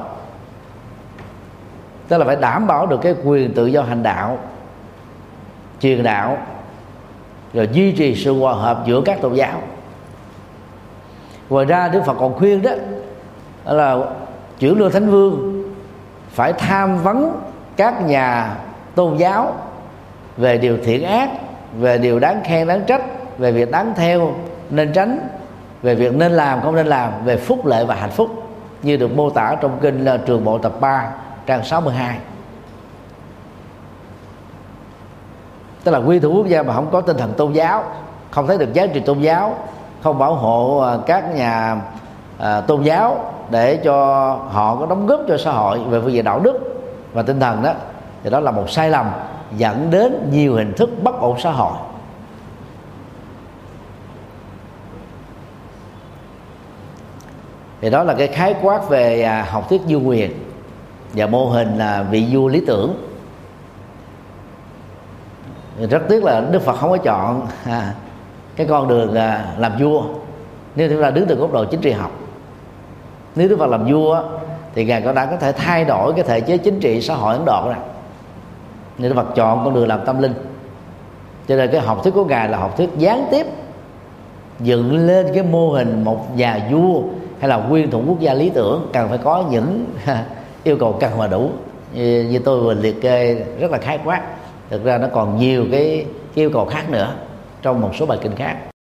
Tức là phải đảm bảo được cái quyền tự do hành đạo, truyền đạo, rồi duy trì sự hòa hợp giữa các tôn giáo. Ngoài ra Đức Phật còn khuyên đó là Chữ Lương Thánh Vương phải tham vấn các nhà tôn giáo về điều thiện ác, về điều đáng khen đáng trách, về việc đáng theo nên tránh, về việc nên làm không nên làm, về phúc lợi và hạnh phúc, như được mô tả trong kinh Trường Bộ tập 3 trang 62. Tức là quy thủ quốc gia mà không có tinh thần tôn giáo, không thấy được giá trị tôn giáo, không bảo hộ các nhà tôn giáo để cho họ có đóng góp cho xã hội về phương diện đạo đức và tinh thần đó, thì đó là một sai lầm dẫn đến nhiều hình thức bất ổn xã hội. Thì đó là cái khái quát về học thuyết vua quyền và mô hình là vị vua lý tưởng. Rất tiếc là Đức Phật không có chọn cái con đường làm vua nếu chúng ta đứng từ góc độ chính trị học. Nếu Đức Phật làm vua thì Ngài đã có thể thay đổi cái thể chế chính trị xã hội Ấn Độ ra, nên Đức Phật chọn con đường làm tâm linh. Cho nên cái học thuyết của Ngài là học thuyết gián tiếp dựng lên cái mô hình một nhà vua hay là nguyên thủ quốc gia lý tưởng cần phải có những yêu cầu cần và đủ, như tôi vừa liệt kê rất là khái quát. Thực ra nó còn nhiều cái yêu cầu khác nữa trong một số bài kinh khác.